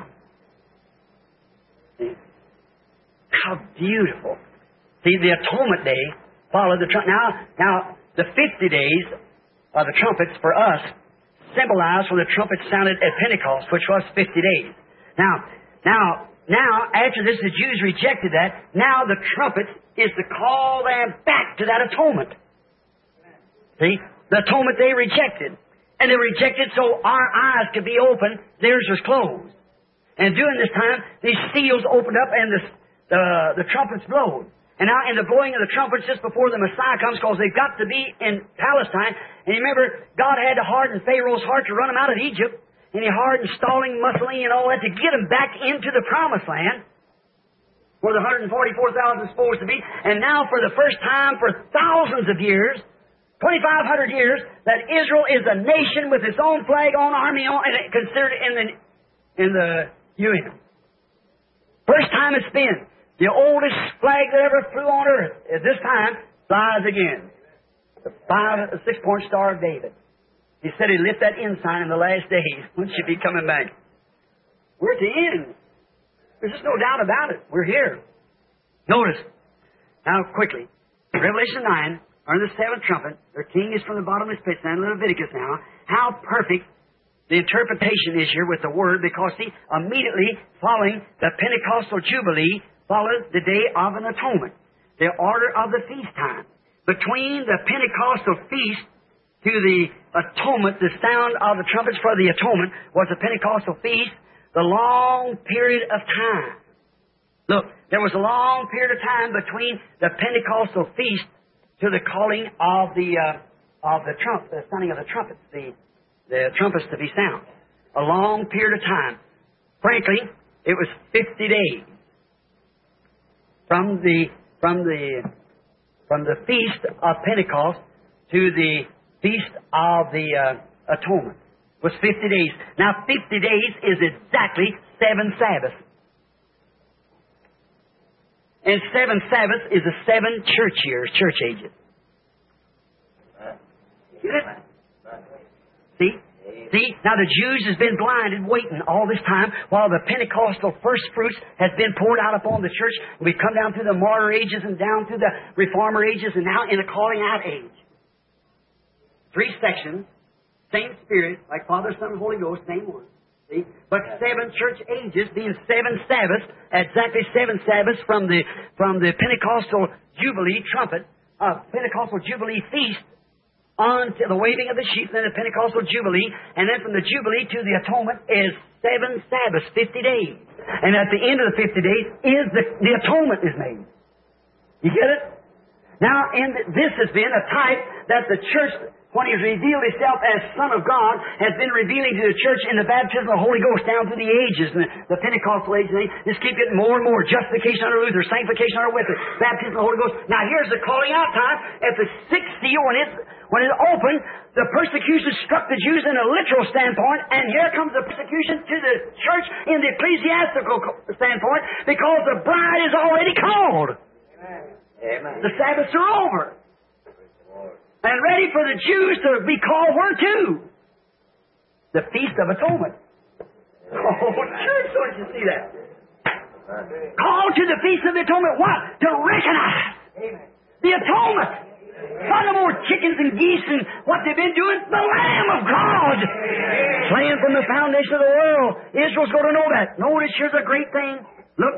Speaker 3: See? How beautiful. See, the atonement day followed the trumpet. Now, now, the fifty days of the trumpets for us symbolize when the trumpet sounded at Pentecost, which was fifty days. Now, now, Now, after this, the Jews rejected that. Now the trumpet is to call them back to that atonement. See? The atonement they rejected. And they rejected so our eyes could be open. Theirs was closed. And during this time, these seals opened up and the, the, the trumpets blowed. And now in the blowing of the trumpets just before the Messiah comes, because they've got to be in Palestine. And you remember, God had to harden Pharaoh's heart to run them out of Egypt. And he hardened Stalling, Mussolini, and all that to get them back into the Promised Land, where the one hundred forty-four thousand is supposed to be. And now for the first time for thousands of years, twenty-five hundred years, that Israel is a nation with its own flag, own army, own, and considered in the, in the U N. First time it's been. The oldest flag that ever flew on earth at this time flies again. The five, the six-point Star of David. He said he'd lift that ensign in the last days when she'd be coming back. We're at the end. There's just no doubt about it. We're here. Notice, now quickly, Revelation nine, on the seventh trumpet, their king is from the bottomless pit, and Leviticus now, how perfect the interpretation is here with the word, because see, immediately following the Pentecostal Jubilee follows the day of an atonement, the order of the feast time. Between the Pentecostal feast to the atonement, the sound of the trumpets for the atonement was the Pentecostal feast, the long period of time. Look, there was a long period of time between the Pentecostal feast to the calling of the uh, of the trump, the sounding of the trumpets, the the trumpets to be sounded. A long period of time. Frankly, it was fifty days from the from the from the feast of Pentecost to the feast of the uh, atonement. It was fifty days. Now, fifty days is exactly seven Sabbaths. And seven Sabbaths is the seven church years, church ages. Get it? See? See? Now the Jews has been blinded, waiting all this time, while the Pentecostal first fruits has been poured out upon the church. We've come down through the martyr ages and down through the reformer ages, and now in the calling out age. Three sections, same Spirit, like Father, Son, and Holy Ghost, same one. See? But seven church ages, being seven Sabbaths, exactly seven Sabbaths from the from the Pentecostal Jubilee trumpet, uh, Pentecostal Jubilee feast, on to the waving of the sheep, then the Pentecostal Jubilee, and then from the Jubilee to the atonement is seven Sabbaths, fifty days. And at the end of the fifty days is the, the atonement is made. You get it? Now, and this has been a type that the church, when He's revealed Himself as Son of God, has been revealing to the church in the baptism of the Holy Ghost down through the ages, and the, the Pentecostal age, and they just keep getting more and more. Justification under Luther, sanctification under Wesley, baptism of the Holy Ghost. Now here's the calling out time. At the sixth seal, when it's, when it's opened, the persecution struck the Jews in a literal standpoint, and here comes the persecution to the church in the ecclesiastical standpoint, because the bride is already called. Amen. The Sabbaths are over. And ready for the Jews to be called where to? The Feast of Atonement. Oh, church, don't you see that? Called to the Feast of the Atonement. What? To recognize the atonement. Not no more chickens and geese and what they've been doing. The Lamb of God. Slain from the foundation of the world. Israel's going to know that. Notice here's a great thing. Look.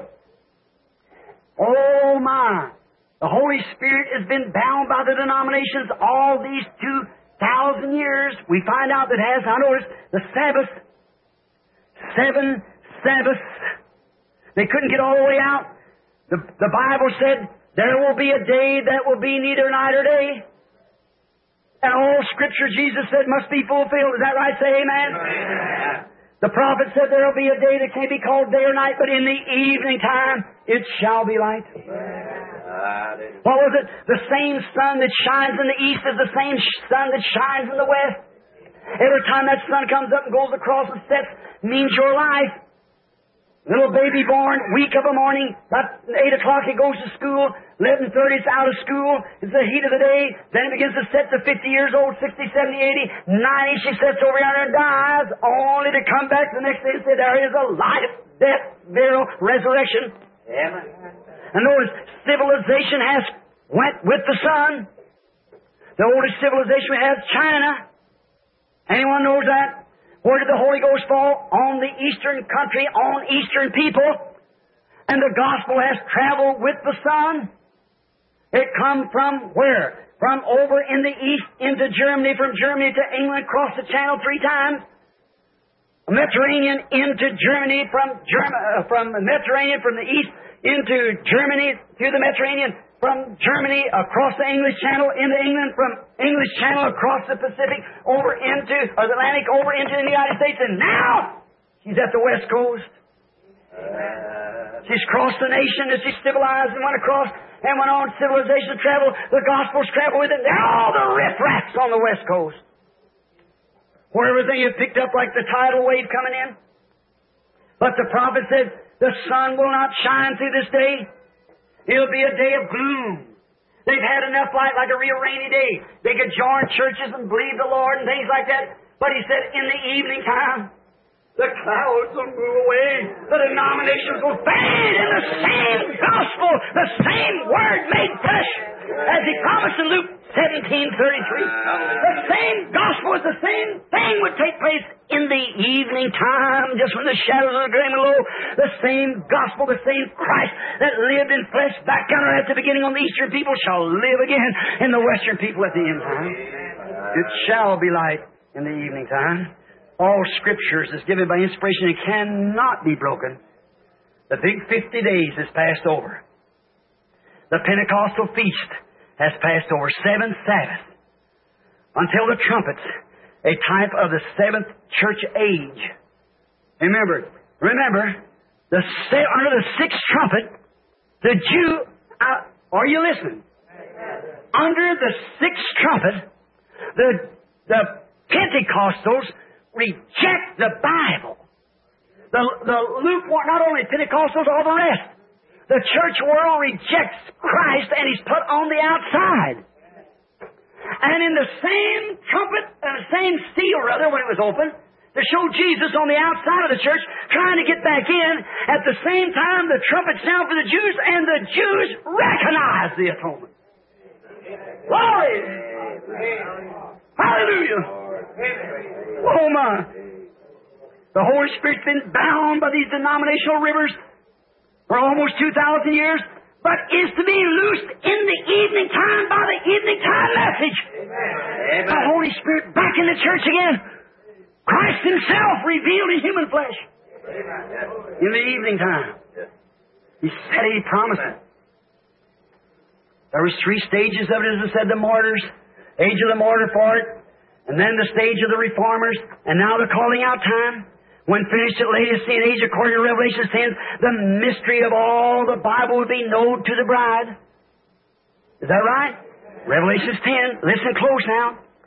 Speaker 3: Oh, my. The Holy Spirit has been bound by the denominations all these two thousand years. We find out that it has, now notice, the Sabbath, seven Sabbaths. They couldn't get all the way out. The, the Bible said, there will be a day that will be neither night or day. And all Scripture, Jesus said, must be fulfilled. Is that right? Say amen. Amen. The prophet said there will be a day that can't be called day or night, but in the evening time it shall be light. Amen. What was it? The same sun that shines in the east is the same sun that shines in the west. Every time that sun comes up and goes across and sets means your life. Little baby born, week of a morning, about eight o'clock he goes to school, eleven thirty it's out of school, it's the heat of the day, then it begins to set to fifty years old, sixty, seventy, eighty, ninety, she sits over yonder and dies, only to come back the next day and say there is a life, death, burial, resurrection. Amen. And notice, civilization has went with the sun. The oldest civilization we have is China. Anyone knows that? Where did the Holy Ghost fall? On the eastern country, on eastern people. And the gospel has traveled with the sun. It come from where? From over in the east into Germany, from Germany to England, across the channel three times. Mediterranean into Germany, from Germ- uh, from the Mediterranean from the east into Germany, through the Mediterranean, from Germany across the English Channel into England, from English Channel across the Pacific over into uh, the Atlantic, over into the United States, and now she's at the West Coast. She's crossed the nation as she civilized and went across and went on civilization travel. The gospel's traveled with it. They're all the riffraffs on the West Coast, where everything is picked up like the tidal wave coming in. But the prophet said, the sun will not shine through this day. It'll be a day of gloom. They've had enough light, like a real rainy day. They could join churches and believe the Lord and things like that. But he said, in the evening time, the clouds will move away. The denominations will fade in the same gospel, the same word made flesh, as he promised in Luke seventeen thirty-three. The same gospel, the same thing would take place in the evening time, just when the shadows of the grave and low. The same gospel, the same Christ that lived in flesh back down at the beginning on the eastern people shall live again in the western people at the end time. It shall be light in the evening time. All Scriptures is given by inspiration and cannot be broken. The big fifty days has passed over. The Pentecostal feast has passed over. Seven Sabbaths. Until the trumpets, a type of the seventh church age. Remember, remember, the se- under the sixth trumpet, the Jew, uh, are you listening? Under the sixth trumpet, the, the Pentecostals reject the Bible. The, the lukewarm, not only Pentecostals, all the rest. The church world rejects Christ and He's put on the outside. And in the same trumpet, uh, the same seal rather, when it was open, to show Jesus on the outside of the church, trying to get back in, at the same time the trumpet sound for the Jews, and the Jews recognize the atonement. Glory! Hallelujah! Oh my! The Holy Spirit's been bound by these denominational rivers for almost two thousand years, but is to be loosed in the evening time by the evening time message. Amen. The Holy Spirit back in the church again. Christ Himself revealed in human flesh. Amen. In the evening time. He said it, He promised it. There was three stages of it, as I said, the martyrs, age of the martyr part, and then the stage of the reformers, and now the calling out time. When finished at Laodicean age, according to Revelation ten, the mystery of all the Bible will be known to the bride. Is that right? Revelation ten. Listen close now.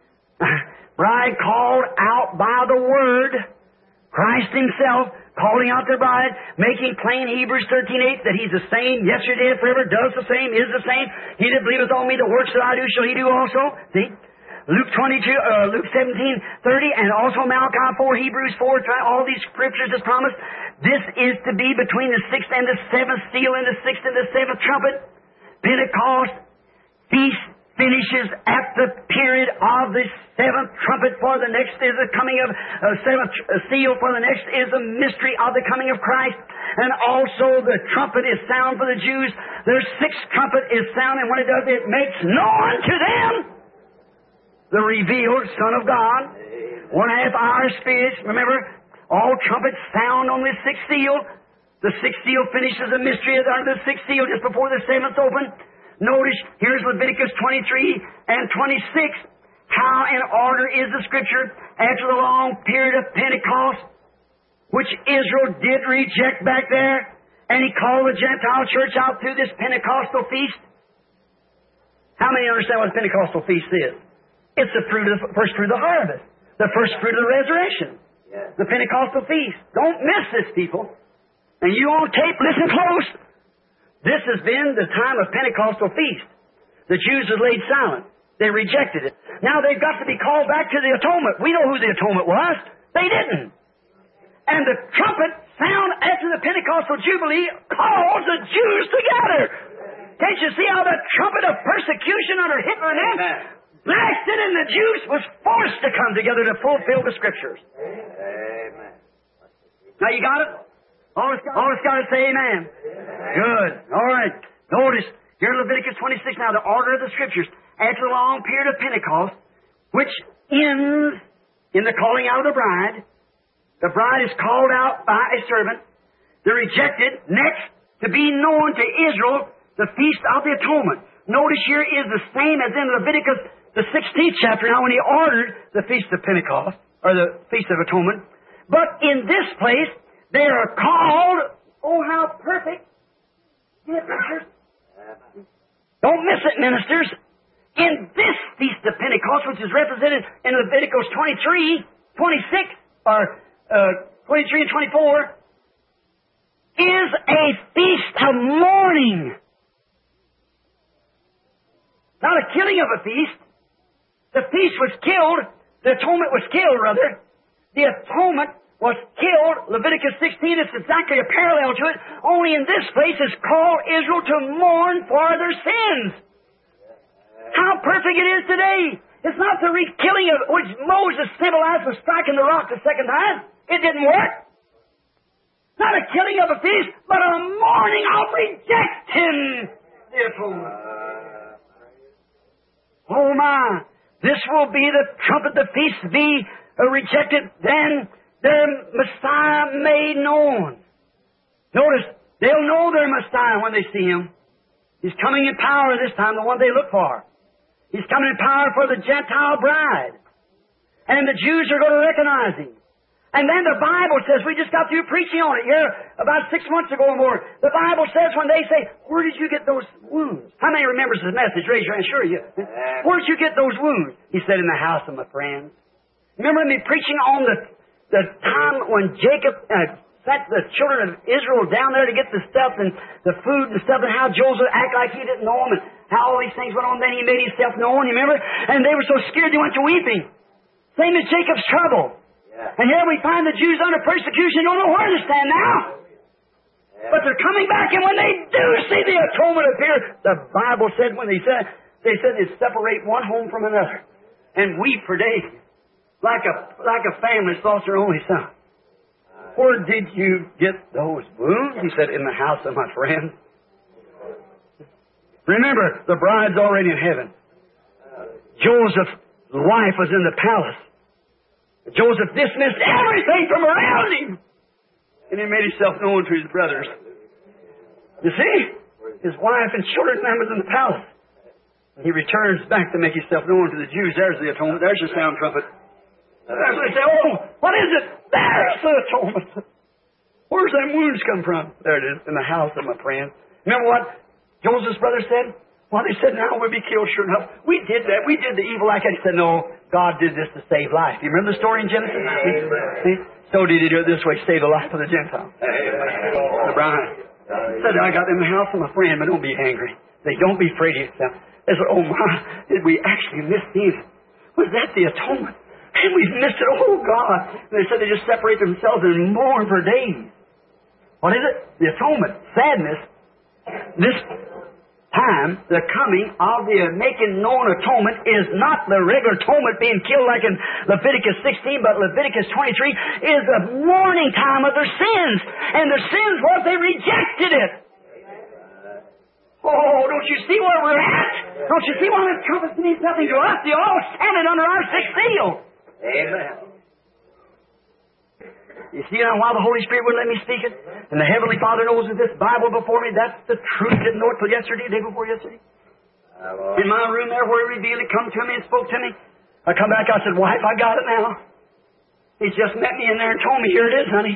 Speaker 3: Bride called out by the Word. Christ Himself calling out the bride, making plain Hebrews thirteen eight that He's the same yesterday and forever, does the same, is the same. He that believeth on me, the works that I do shall he do also. See? Luke twenty-two, uh, Luke seventeen thirty, and also Malachi four, Hebrews four, all these scriptures is promised. This is to be between the sixth and the seventh seal and the sixth and the seventh trumpet. Pentecost feast finishes at the period of the seventh trumpet, for the next is the coming of uh, seventh seal, for the next is the mystery of the coming of Christ. And also the trumpet is sound for the Jews. Their sixth trumpet is sound, and when it does, it makes known to them the revealed Son of God. One half hour spirits. Remember, all trumpets sound on this sixth seal. The sixth seal finishes the mystery of under the sixth seal just before the seventh open. Notice, here's Leviticus twenty-three and twenty-six. How in order is the Scripture after the long period of Pentecost, which Israel did reject back there, and He called the Gentile church out through this Pentecostal feast. How many understand what a Pentecostal feast is? It's the fruit of the first fruit of the harvest, the first fruit of the resurrection, yes. The Pentecostal feast. Don't miss this, people. And you on tape, listen close. This has been the time of Pentecostal feast. The Jews have laid silent. They rejected it. Now they've got to be called back to the atonement. We know who the atonement was. They didn't. And the trumpet sound after the Pentecostal Jubilee calls the Jews together. Can't you see how the trumpet of persecution under Hitler and them blasted, and the Jews was forced to come together to fulfill the Scriptures? Amen. Now you got it? All it's got to say amen. Amen. Good. All right. Notice, here in Leviticus twenty-six now, the order of the Scriptures. After a long period of Pentecost, which ends in the calling out of the bride, The bride is called out by a servant. The rejected, next, to be known to Israel, the Feast of the Atonement. Notice here is the same as in Leviticus, the sixteenth chapter, now when he ordered the Feast of Pentecost, or the Feast of Atonement. But in this place, they are called, oh, how perfect. Get it, ministers? Don't miss it, ministers. In this Feast of Pentecost, which is represented in Leviticus twenty-three, twenty-six, or uh, twenty-three and twenty-four, is a feast of mourning. Not a killing of a feast. The feast was killed. The atonement was killed, rather. The atonement was killed. Leviticus sixteen is exactly a parallel to it. Only in this place is called Israel to mourn for their sins. How perfect it is today. It's not the re-killing of which Moses symbolized with striking the rock the second time. It didn't work. Not a killing of a feast, but a mourning of rejecting the atonement. Oh my! This will be the trumpet, the feast be uh, rejected, then their Messiah made known. Notice, they'll know their Messiah when they see Him. He's coming in power this time, the one they look for. He's coming in power for the Gentile bride. And the Jews are going to recognize Him. And then the Bible says, we just got through preaching on it here about six months ago or more. The Bible says when they say, where did you get those wounds? How many remembers this message? Raise your hand. Sure you. Where did you get those wounds? He said, in the house of my friends. Remember me preaching on the, the time when Jacob uh, sent the children of Israel down there to get the stuff and the food and stuff, and how Joseph acted like he didn't know him, and how all these things went on. Then he made himself known, you remember? And they were so scared they went to weeping. Same as Jacob's trouble. And here we find the Jews under persecution don't know where to stand now. But they're coming back, and when they do see the atonement appear, the Bible said when they said they said they'd separate one home from another and weep for days, like a like a family that's lost their only son. Where did you get those wounds? He said, in the house of my friend. Remember, the bride's already in heaven. Joseph's wife was in the palace. Joseph dismissed everything from around him, and he made himself known to his brothers. You see, his wife and children members in the palace. And he returns back to make himself known to the Jews. There's the atonement. There's the sound trumpet. That's what they say, oh, what is it? There's the atonement. Where's them wounds come from? There it is, in the house of my friend. Remember what Joseph's brothers said? Well, they said, now we'll be killed, sure enough. We did that. We did the evil like that. He said, no, God did this to save life. You remember the story in Genesis? See? So did He do it this way, save the life of the Gentile. The bride said, I got in the house of my friend, but don't be angry. They don't be afraid of yourself. They said, oh my, did we actually miss these? Was that the atonement? And we missed it. Oh God. And they said they just separate themselves and mourn for days. What is it? The atonement. Sadness. This time, the coming of the making known atonement is not the regular atonement being killed like in Leviticus sixteen, but Leviticus twenty-three is the mourning time of their sins. And their sins was they rejected it. Oh, don't you see where we're at? Don't you see why this trumpet means nothing to us? They all standing under our sixth seal. Amen. You see now why the Holy Spirit wouldn't let me speak it? And the Heavenly Father knows that this Bible before me, that's the truth. Didn't know it till yesterday, day before yesterday. In my room there where He revealed it, come to me and spoke to me. I come back, I said, wife, I got it now. He's just met me in there and told me, here it is, honey.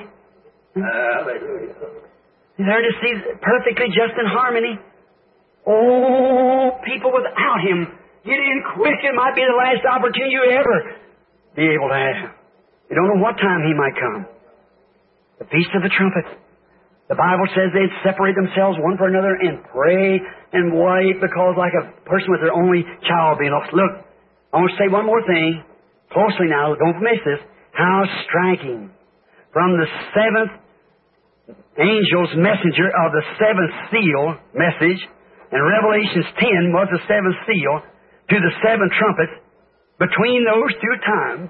Speaker 3: There it is, see, perfectly just in harmony. Oh, people without Him, get in quick. It might be the last opportunity you ever be able to have. You don't know what time He might come. The Feast of the Trumpets. The Bible says they'd separate themselves one for another and pray and wait because like a person with their only child being lost. Look, I want to say one more thing. Closely now, don't miss this. How striking. From the seventh angel's messenger of the seventh seal message, and Revelations ten was the seventh seal, to the seven trumpets, between those two times,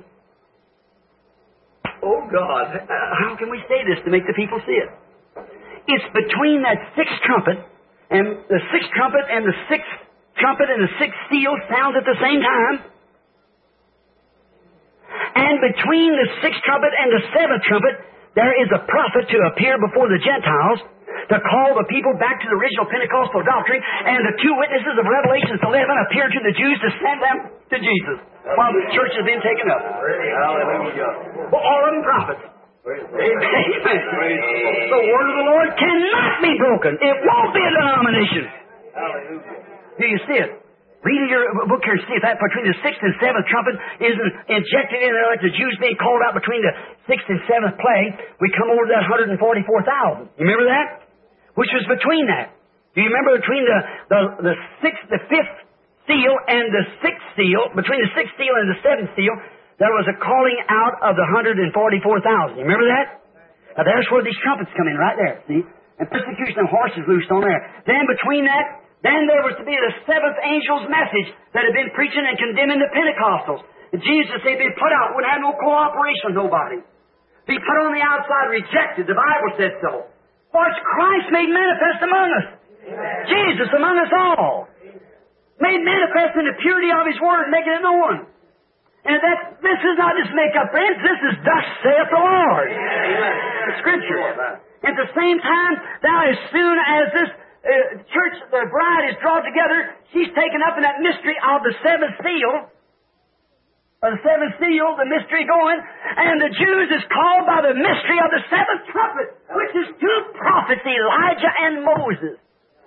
Speaker 3: oh God, how can we say this to make the people see it? It's between that sixth trumpet and the sixth trumpet and the sixth trumpet and the sixth seal sounds at the same time. And between the sixth trumpet and the seventh trumpet, there is a prophet to appear before the Gentiles, to call the people back to the original Pentecostal doctrine, and the two witnesses of Revelation eleven appear to the Jews to send them to Jesus, while the church has been taken up.
Speaker 1: Hallelujah.
Speaker 3: Well, all of them prophets. Amen. The word of the Lord cannot be broken. It won't be a denomination.
Speaker 1: Hallelujah.
Speaker 3: Do you see it? Read in your book here and see if that between the sixth and seventh trumpet isn't injected in there like the Jews being called out between the sixth and seventh plague. We come over to that one hundred forty-four thousand. You remember that? Which was between that. Do you remember between the, the, the sixth, the fifth seal and the sixth seal, between the sixth seal and the seventh seal, there was a calling out of the one hundred forty-four thousand. You remember that? Now there's where these trumpets come in, right there, see? And persecution of horses loosed on there. Then between that, then there was to be the seventh angel's message that had been preaching and condemning the Pentecostals. And Jesus had been put out, wouldn't have no cooperation with nobody. Be put on the outside, rejected. The Bible said so. For it's Christ made manifest among us. Amen. Jesus among us all. Made manifest in the purity of His Word, making it known. And that this is not just make-up, friends. This is thus saith the Lord. Amen. The Scripture. At the same time, now as soon as this uh, church, the bride is drawn together, she's taken up in that mystery of the seventh seal. Of the seventh seal, the mystery going, and the Jews is called by the mystery of the seventh trumpet, which is two prophets, Elijah and Moses.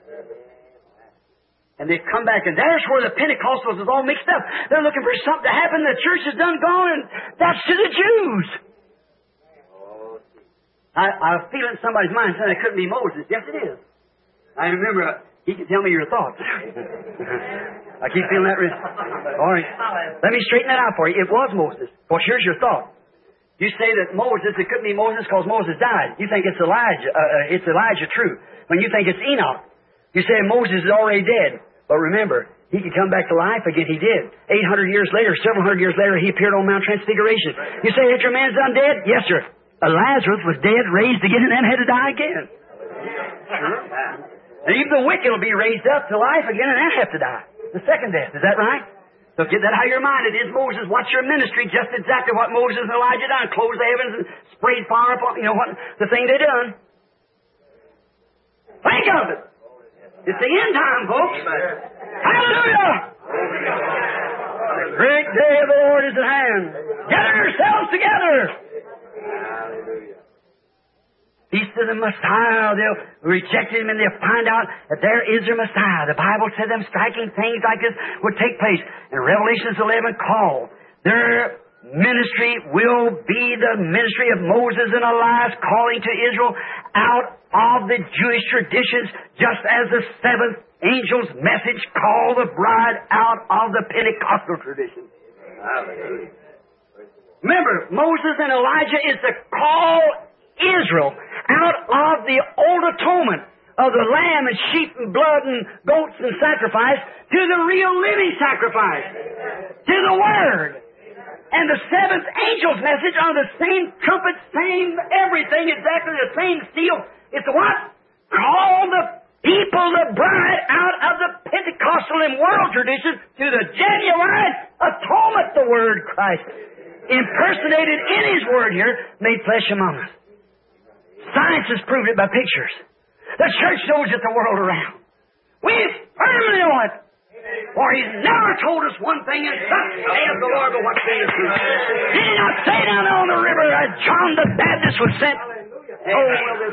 Speaker 3: And they've come back, and there's where the Pentecostals is all mixed up. They're looking for something to happen. The church is done gone, and that's to the Jews. I, I feel in somebody's mind saying it couldn't be Moses. Yes, it is. I remember, uh, he can tell me your thoughts. I keep feeling that. Re- All right. Let me straighten that out for you. It was Moses. Well, here's your thought. You say that Moses, it couldn't be Moses because Moses died. You think it's Elijah. Uh, uh, it's Elijah true. When you think it's Enoch. You say Moses is already dead. But remember, he could come back to life again. He did. eight hundred years later, several hundred years later, he appeared on Mount Transfiguration. You say that your man's done dead? Yes, sir. Uh, Lazarus was dead, raised again, and then had to die again. Sure. And even the wicked will be raised up to life again and then have to die. The second death. Is that right? So get that how you're minded is Moses. What's your ministry? Just exactly what Moses and Elijah done. Closed the heavens and sprayed fire upon, you know what, the thing they done. Think of it. It's the end time, folks. Hallelujah! The great day of the Lord is at hand. Gather yourselves together. Hallelujah. Feast of the Messiah. They'll reject Him and they'll find out that there is their Messiah. The Bible said them striking things like this would take place. And Revelation eleven called. Their ministry will be the ministry of Moses and Elias calling to Israel out of the Jewish traditions, just as the seventh angel's message called the bride out of the Pentecostal tradition. Hallelujah. Remember, Moses and Elijah is to call Israel out of the old atonement of the lamb and sheep and blood and goats and sacrifice to the real living sacrifice, to the Word. And the seventh angel's message on the same trumpet, same everything, exactly the same seal. It's what? Call the people, the bride, out of the Pentecostal and world tradition to the genuine atonement, the Word Christ. Impersonated in His Word here, made flesh among us. Science has proved it by pictures. The church knows it the world around. We firmly know it. For He's never told us one thing, and thus saith the Lord, but what say is true. Did He not say down there on the river as John the Baptist was sent? Oh, well, this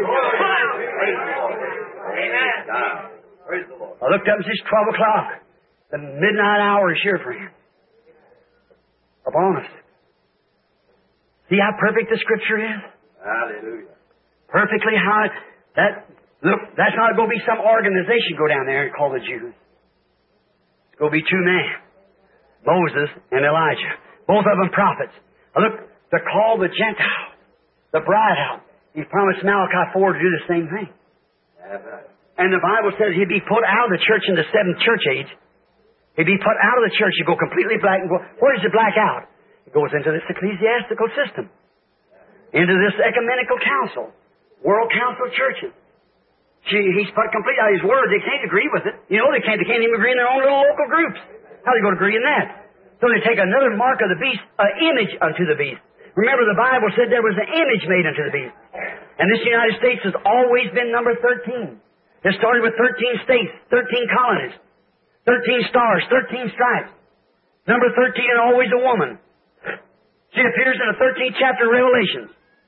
Speaker 3: I looked up and it's twelve o'clock. The midnight hour is here, friend. Upon us. See how perfect the Scripture is? Hallelujah. Perfectly how it, that, look, that's not going to be some organization go down there and call the Jews. It's going to be two men, Moses and Elijah. Both of them prophets. Now look, to call the Gentiles, the bride out. He promised Malachi four to do the same thing. And the Bible says he'd be put out of the church in the seventh church age. He'd be put out of the church. You go completely black. And go, where does it black out? It goes into this ecclesiastical system. Into this ecumenical council. World Council of Churches. She, he's put complete out his word. They can't agree with it. You know, they can't, they can't even agree in their own little local groups. How are they going to agree in that? So they take another mark of the beast, an image unto the beast. Remember, the Bible said there was an image made unto the beast. And this United States has always been number thirteen. It started with thirteen states, thirteen colonies, thirteen stars, thirteen stripes. Number thirteen and always a woman. She appears in the thirteenth chapter of Revelations.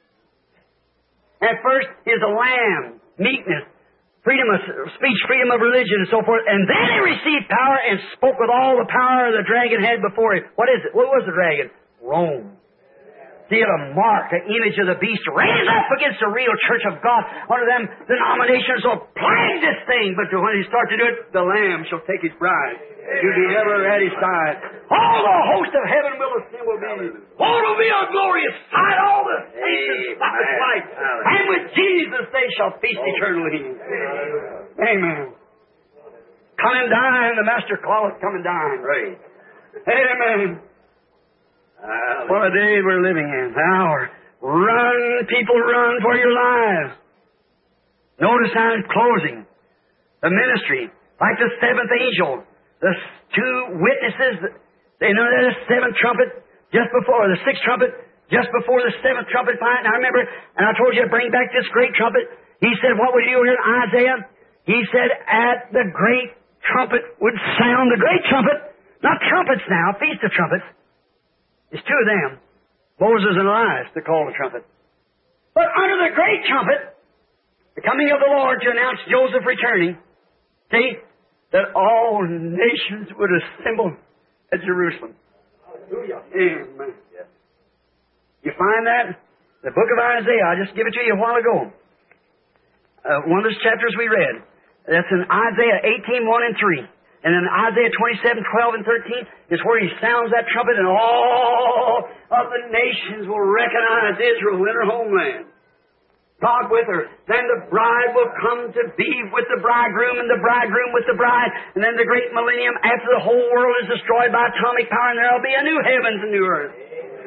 Speaker 3: At first is a lamb, meekness, freedom of speech, freedom of religion, and so forth. And then he received power and spoke with all the power the dragon had before him. What is it? What was the dragon? Rome. See, a mark, an image of the beast raised up against the real church of God. Under them denominations will plague this thing, but when he starts to do it, the Lamb shall take his bride. You'll be ever at his side. All the host of heaven will assemble thee. Oh, it'll be a glorious sight. All the saints in spotless light. And with Jesus they shall feast eternally. Amen. Come and dine. The Master calleth, come and dine.
Speaker 1: Right.
Speaker 3: Amen. What a day we're living in. Hour. Run, people, run for your lives. Notice how in closing, the ministry, like the seventh angel, the two witnesses, they know that the seventh trumpet just before, the sixth trumpet just before the seventh trumpet. And I remember, and I told you to bring back this great trumpet. He said, what would you hear in Isaiah? He said, at the great trumpet would sound, the great trumpet, not trumpets now, feast of trumpets. There's two of them, Moses and Elias, to call the trumpet. But under the great trumpet, the coming of the Lord to announce Joseph returning, see, that all nations would assemble at Jerusalem. Hallelujah. Amen. You find that? The book of Isaiah, I just give it to you a while ago. Uh, one of those chapters we read. That's in Isaiah eighteen, one and three. And then Isaiah twenty-seven, twelve, and thirteen is where he sounds that trumpet, and all of the nations will recognize Israel in her homeland. God with her. Then the bride will come to be with the bridegroom, and the bridegroom with the bride. And then the great millennium, after the whole world is destroyed by atomic power, and there will be a new heavens and new earth.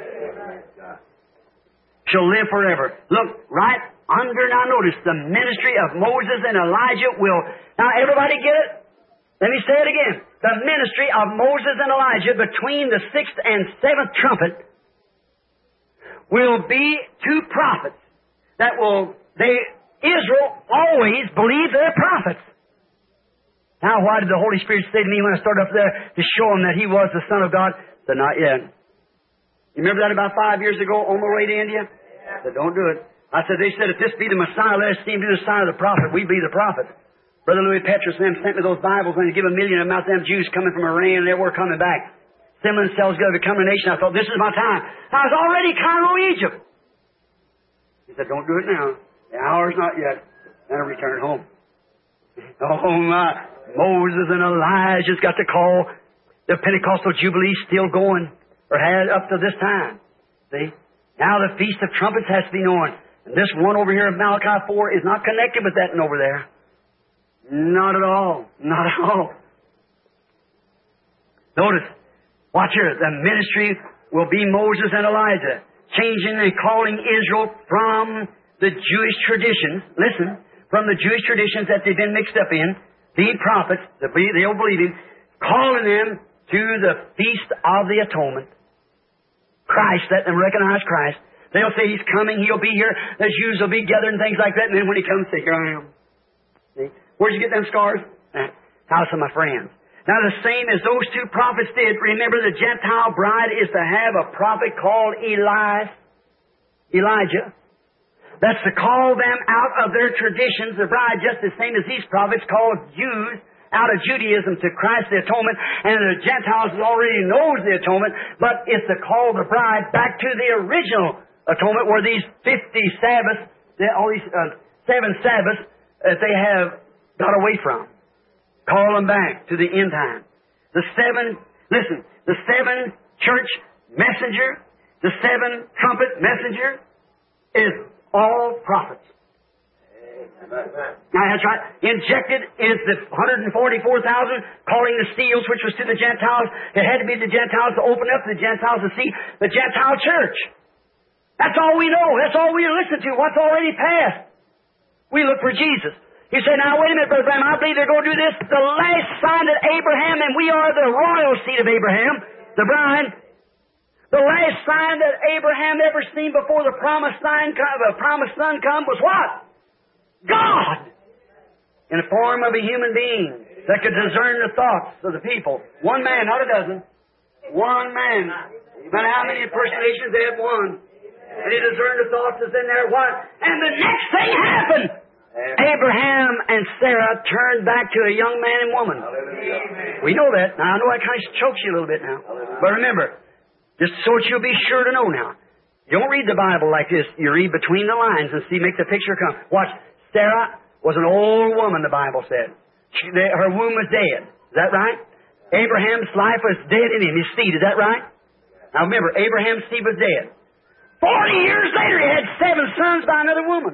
Speaker 3: Shall live forever. Look, right under, now notice, the ministry of Moses and Elijah will... Now, everybody get it? Let me say it again. The ministry of Moses and Elijah between the sixth and seventh trumpet will be two prophets that will, they, Israel always believed their prophets. Now, why did the Holy Spirit say to me when I started up there to show him that he was the Son of God? I said, not yet. You remember that about five years ago on the way to India? I said, don't do it. I said, they said, if this be the Messiah, let us see him do the sign of the prophet. We be the prophet. Brother Louis Petrus and them sent me those Bibles when they give a million of them out to them Jews coming from Iran, and they were coming back. Assembling themselves together to become a nation. I thought, this is my time. I was already Cairo, Egypt. He said, don't do it now. The hour's not yet. Then I returned home. Oh my. Moses and Elijah's got to call the Pentecostal Jubilee still going, or had up to this time. See? Now the Feast of Trumpets has to be known. And this one over here of Malachi four is not connected with that one over there. Not at all. Not at all. Notice, watch here, the ministry will be Moses and Elijah, changing and calling Israel from the Jewish traditions, listen, from the Jewish traditions that they've been mixed up in, the prophets, the, the old believing, calling them to the Feast of the Atonement. Christ, let them recognize Christ. They'll say He's coming, He'll be here, the Jews will be gathered and things like that, and then when He comes, say, here I am. See? Where'd you get them scars? House of my friends. Now the same as those two prophets did. Remember, the Gentile bride is to have a prophet called Elias, Elijah. That's to call them out of their traditions, the bride, just the same as these prophets called Jews out of Judaism to Christ the atonement. And the Gentiles already knows the atonement, but it's to call the bride back to the original atonement where these fifty Sabbaths, all these uh, seven Sabbaths that they have got away from. Call them back to the end time. The seven, listen, the seven church messenger, the seven trumpet messenger is all prophets. Now that's right. Injected is the one hundred forty-four thousand, calling the seals, which was to the Gentiles. It had to be the Gentiles to open up the Gentiles to see the Gentile church. That's all we know. That's all we listen to. What's already passed. We look for Jesus. You say, now, wait a minute, Brother Branham, I believe they're going to do this. The last sign of Abraham, and we are the royal seed of Abraham. the bride. The last sign that Abraham ever seen before the promised sign, the promised son come was what? God! In the form of a human being that could discern the thoughts of the people. One man, not a dozen. One man. No matter how many impersonations they had, one. And he discerned the thoughts that's in there. What? And the next thing happened. Abraham and Sarah turned back to a young man and woman. We know that. Now, I know that kind of chokes you a little bit now. But remember, just so that you'll be sure to know now. You don't read the Bible like this. You read between the lines and see, make the picture come. Watch. Sarah was an old woman, the Bible said. She, they, her womb was dead. Is that right? Abraham's life was dead in him, his seed. Is that right? Now remember, Abraham's seed was dead. Forty years later, he had seven sons by another woman.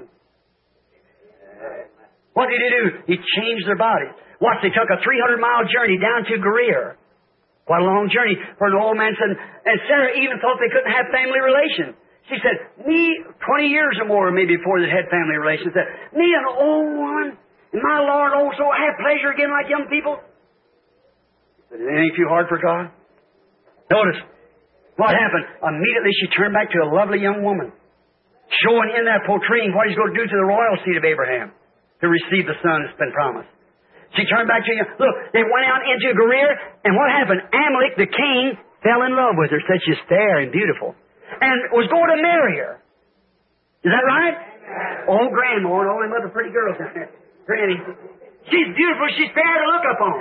Speaker 3: What did he do? He changed their bodies. Watch, they took a three hundred mile journey down to Gerar. Quite a long journey for an old man. And Sarah even thought they couldn't have family relations. She said, me, twenty years or more maybe before they had family relations, said, me an old one, and my Lord also have pleasure again like young people? But it ain't too hard for God. Notice, what happened? Immediately she turned back to a lovely young woman, showing in that portraying what he's going to do to the royal seed of Abraham to receive the son that's been promised. She turned back to him. Look, they went out into Gerar, and what happened? Amalek, the king, fell in love with her, said she's fair and beautiful, and was going to marry her. Is that right? Oh, Grandma and all them other pretty girls down there. Granny. She's beautiful. She's fair to look upon.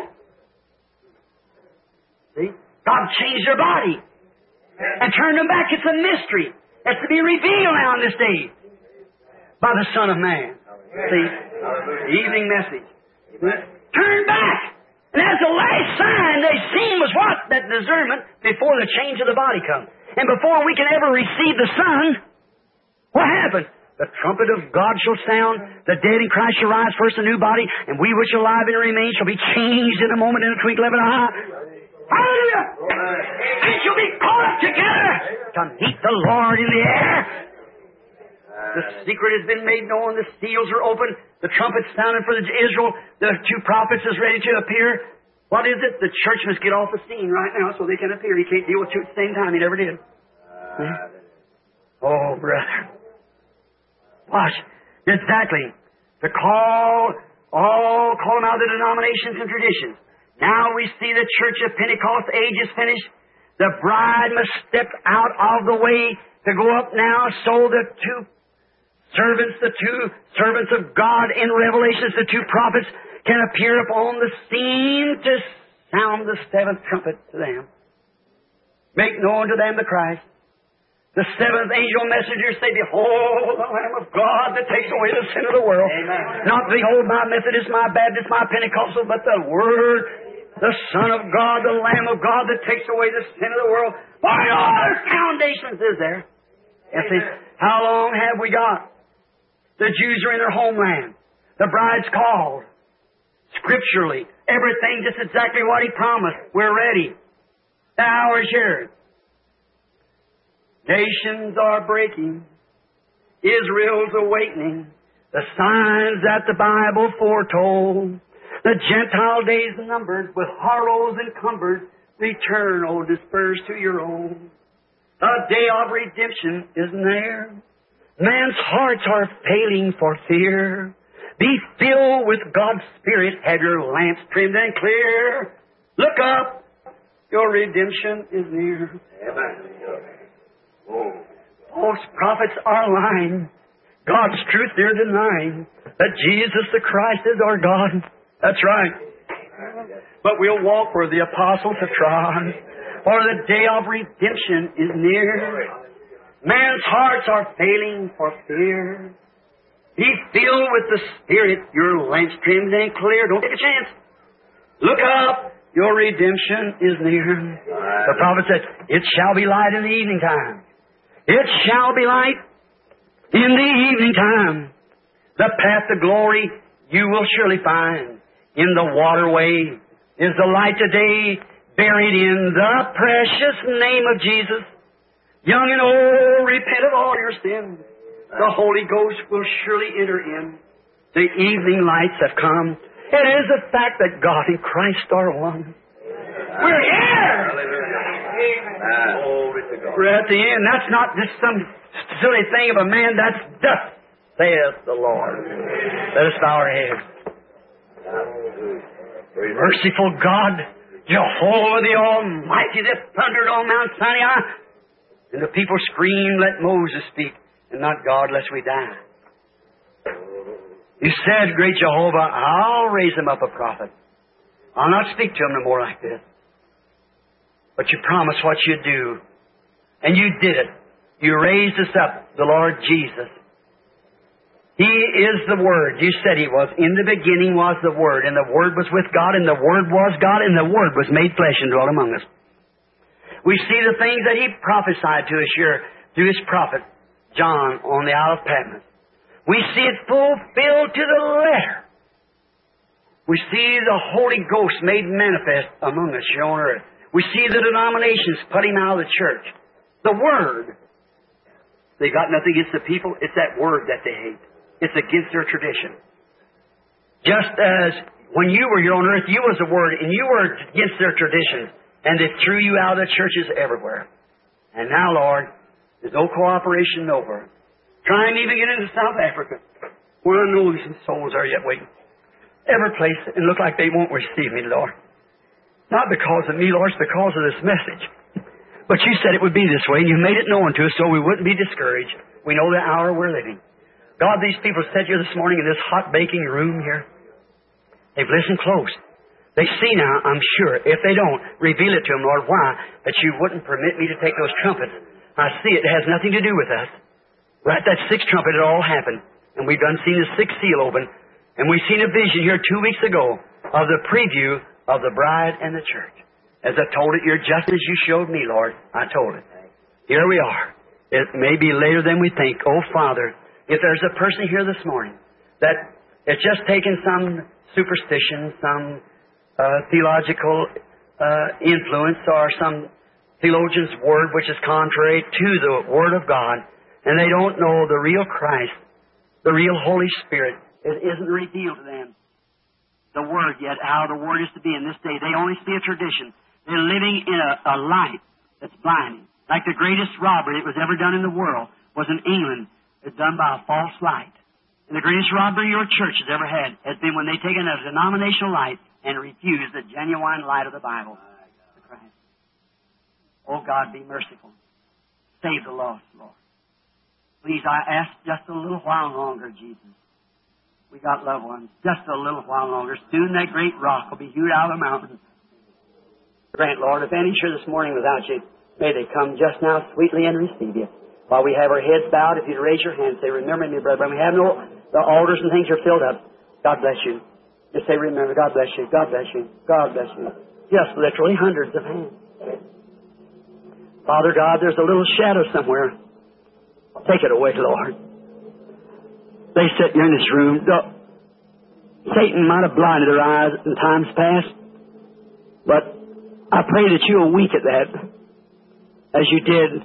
Speaker 3: See? God changed her body and turned them back. It's a mystery. It's to be revealed now in this day by the Son of Man. See? The evening message. Turn back. And that's the last sign they seen was what? That discernment before the change of the body comes. And before we can ever receive the Son, what happened? The trumpet of God shall sound, the dead in Christ shall rise first a new body, and we which are alive and remain shall be changed in a moment, in a twinkling of an eye. Hallelujah! And shall be caught up together to meet the Lord in the air. The secret has been made known, the seals are open, the trumpet sounded for Israel, the two prophets is ready to appear. What is it? The church must get off the scene right now so they can appear. He can't deal with two at the same time. He never did. Hmm? Oh, brother. Watch. Exactly. To call, all, call them out of the denominations and traditions. Now we see the church of Pentecost age is finished. The bride must step out of the way to go up now so the two servants, the two servants of God in Revelations, the two prophets, can appear upon the scene to sound the seventh trumpet to them. Make known to them the Christ. The seventh angel messenger say, behold, the Lamb of God that takes away the sin of the world. Amen. Not behold my Methodist, my Baptist, my Pentecostal, but the Word, the Son of God, the Lamb of God that takes away the sin of the world. By all our foundations is there. And see, how long have we got? The Jews are in their homeland. The bride's called. Scripturally, everything just exactly what He promised. We're ready. The hour is here. Nations are breaking. Israel's awakening. The signs that the Bible foretold. The Gentile days numbered, with horrors encumbered. Return, O dispersed to your own. The day of redemption is near. Man's hearts are failing for fear. Be filled with God's Spirit. Have your lamps trimmed and clear. Look up. Your redemption is near. Amen. False prophets are lying. God's truth they're denying. That Jesus the Christ is our God. That's right. But we'll walk where the apostles have trod. For the day of redemption is near. Man's hearts are failing for fear. Be filled with the Spirit. Your lamps trimmed and clear. Don't take a chance. Look up. Your redemption is near. The prophet said, it shall be light in the evening time. It shall be light in the evening time. The path to glory you will surely find. In the waterway is the light today, buried in the precious name of Jesus. Young and old, repent of all your sins. The Holy Ghost will surely enter in. The evening lights have come. It is a fact that God and Christ are one. We're here!
Speaker 1: Glory to God.
Speaker 3: We're at the end. That's not just some silly thing of a man. That's thus saith the Lord. Let us bow our heads. Merciful God, Jehovah the Almighty, that thundered on Mount Sinai. And the people screamed, let Moses speak, and not God, lest we die. You said, great Jehovah, I'll raise him up a prophet. I'll not speak to him no more like this. But you promised what you'd do. And you did it. You raised us up, the Lord Jesus. He is the Word. You said He was. In the beginning was the Word, and the Word was with God, and the Word was God, and the Word was made flesh and dwelt among us. We see the things that He prophesied to us here through His prophet, John, on the Isle of Patmos. We see it fulfilled to the letter. We see the Holy Ghost made manifest among us here on earth. We see the denominations put Him out of the church. The Word. They got nothing against the people. It's that Word that they hate. It's against their tradition. Just as when you were here on earth, you was the Word, and you were against their traditions, and they threw you out of the churches everywhere. And now, Lord, there's no cooperation nowhere. Trying to even get into South Africa, where I know some souls are yet waiting. Every place, and look like they won't receive me, Lord. Not because of me, Lord, it's because of this message. But you said it would be this way, and you made it known to us so we wouldn't be discouraged. We know the hour we're living. God, these people sat here this morning in this hot baking room here. They've listened close. They see now, I'm sure, if they don't, reveal it to them, Lord, why? That you wouldn't permit me to take those trumpets. I see it. It has nothing to do with us. Right, that sixth trumpet, it all happened. And we've done seen the sixth seal open. And we've seen a vision here two weeks ago of the preview of the bride and the church. As I told it, you're just as you showed me, Lord. I told it. Here we are. It may be later than we think. Oh, Father, if there's a person here this morning that has just taken some superstition, some uh, theological uh, influence, or some theologian's word which is contrary to the Word of God, and they don't know the real Christ, the real Holy Spirit, it isn't revealed to them. The Word yet, how the Word is to be in this day. They only see a tradition. They're living in a, a light that's blinding. Like the greatest robbery that was ever done in the world was in England. It's done by a false light. And the greatest robbery your church has ever had has been when they take a denominational light and refuse the genuine light of the Bible. The Christ. Oh God, be merciful. Save the lost, Lord. Please, I ask just a little while longer, Jesus. We got loved ones. Just a little while longer. Soon that great rock will be hewed out of the mountain. Grant, Lord, if any's here this morning without you, may they come just now sweetly and receive you. While we have our heads bowed, if you'd raise your hand, say, remember me, brother. We have no, the altars and things are filled up. God bless you. Just say, remember, God bless you, God bless you, God bless you. Just literally hundreds of hands. Father God, there's a little shadow somewhere. Take it away, Lord. They sit here in this room. Satan might have blinded their eyes in times past, but I pray that you will weep at that, as you did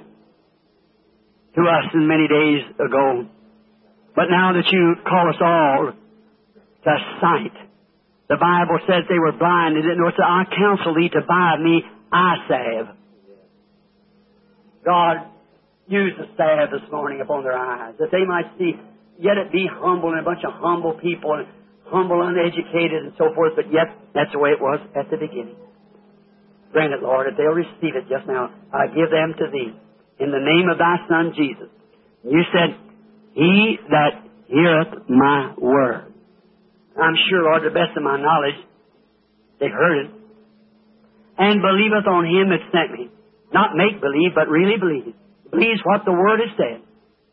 Speaker 3: to us in many days ago. But now that you call us all to sight, the Bible says they were blind. They didn't know. It said, I counsel thee to buy me eye salve. God, use the salve this morning upon their eyes, that they might see, yet it be humble and a bunch of humble people, and humble, uneducated, and so forth, but yet that's the way it was at the beginning. Grant it, Lord, if they'll receive it just now, I give them to thee, in the name of thy Son, Jesus. You said, he that heareth my word. I'm sure, Lord, to the best of my knowledge, they've heard it, and believeth on him that sent me. Not make believe, but really believe. Believes what the Word has said.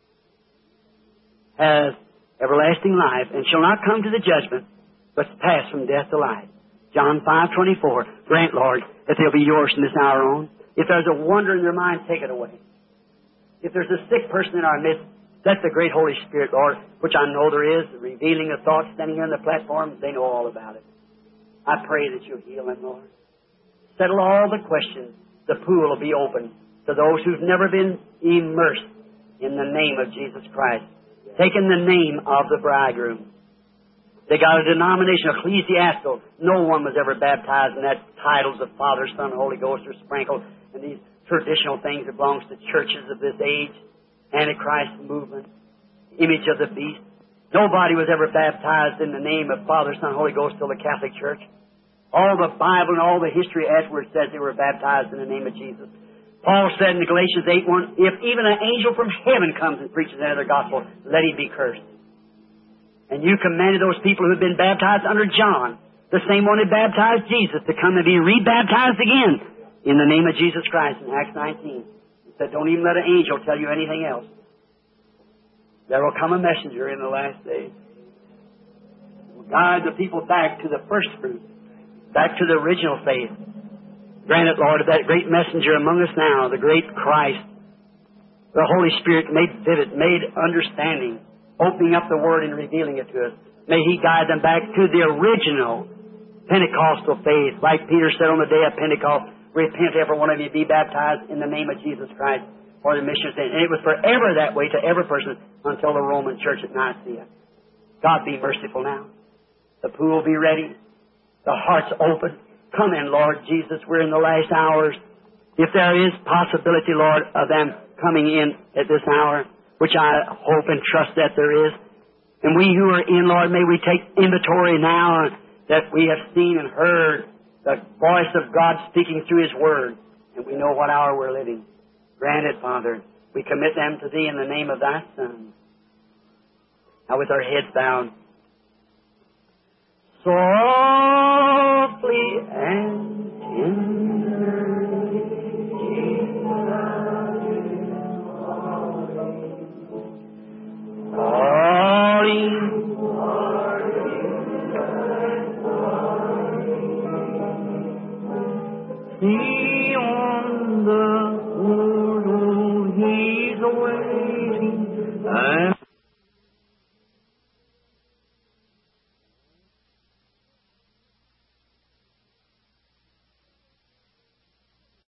Speaker 3: Has everlasting life, and shall not come to the judgment, but pass from death to life. John five twenty-four. Grant, Lord, that they'll be yours from this hour on. If there's a wonder in their mind, take it away. If there's a sick person in our midst, let the great Holy Spirit, Lord, which I know there is, the revealing of thoughts standing here on the platform, they know all about it. I pray that you'll heal them, Lord. Settle all the questions. The pool will be open to those who've never been immersed in the name of Jesus Christ, taking the name of the bridegroom. They got a denomination, ecclesiastical. No one was ever baptized in that titles of Father, Son, Holy Ghost are sprinkled. And these traditional things that belongs to churches of this age, Antichrist movement, image of the beast. Nobody was ever baptized in the name of Father, Son, Holy Ghost till the Catholic Church. All the Bible and all the history afterwards says they were baptized in the name of Jesus. Paul said in Galatians eight one, if even an angel from heaven comes and preaches another gospel, let him be cursed. And you commanded those people who had been baptized under John, the same one who baptized Jesus, to come and be rebaptized again in the name of Jesus Christ in Acts nineteen. He said, don't even let an angel tell you anything else. There will come a messenger in the last days. Will guide the people back to the first fruit, back to the original faith. Grant it, Lord, that great messenger among us now, the great Christ, the Holy Spirit made vivid, made understanding, opening up the Word and revealing it to us. May He guide them back to the original Pentecostal faith. Like Peter said on the day of Pentecost, repent, every one of you, be baptized in the name of Jesus Christ for the remission of sin. And it was forever that way to every person until the Roman Church at Nicaea. God be merciful now. The pool be ready. The heart's open. Come in, Lord Jesus. We're in the last hours. If there is possibility, Lord, of them coming in at this hour, which I hope and trust that there is. And we who are in, Lord, may we take inventory now that we have seen and heard the voice of God speaking through His Word, and we know what hour we're living. Grant it, Father. We commit them to Thee in the name of Thy Son. Now with our heads bowed, softly and tenderly, calling, see on the world, oh, He's awaiting. And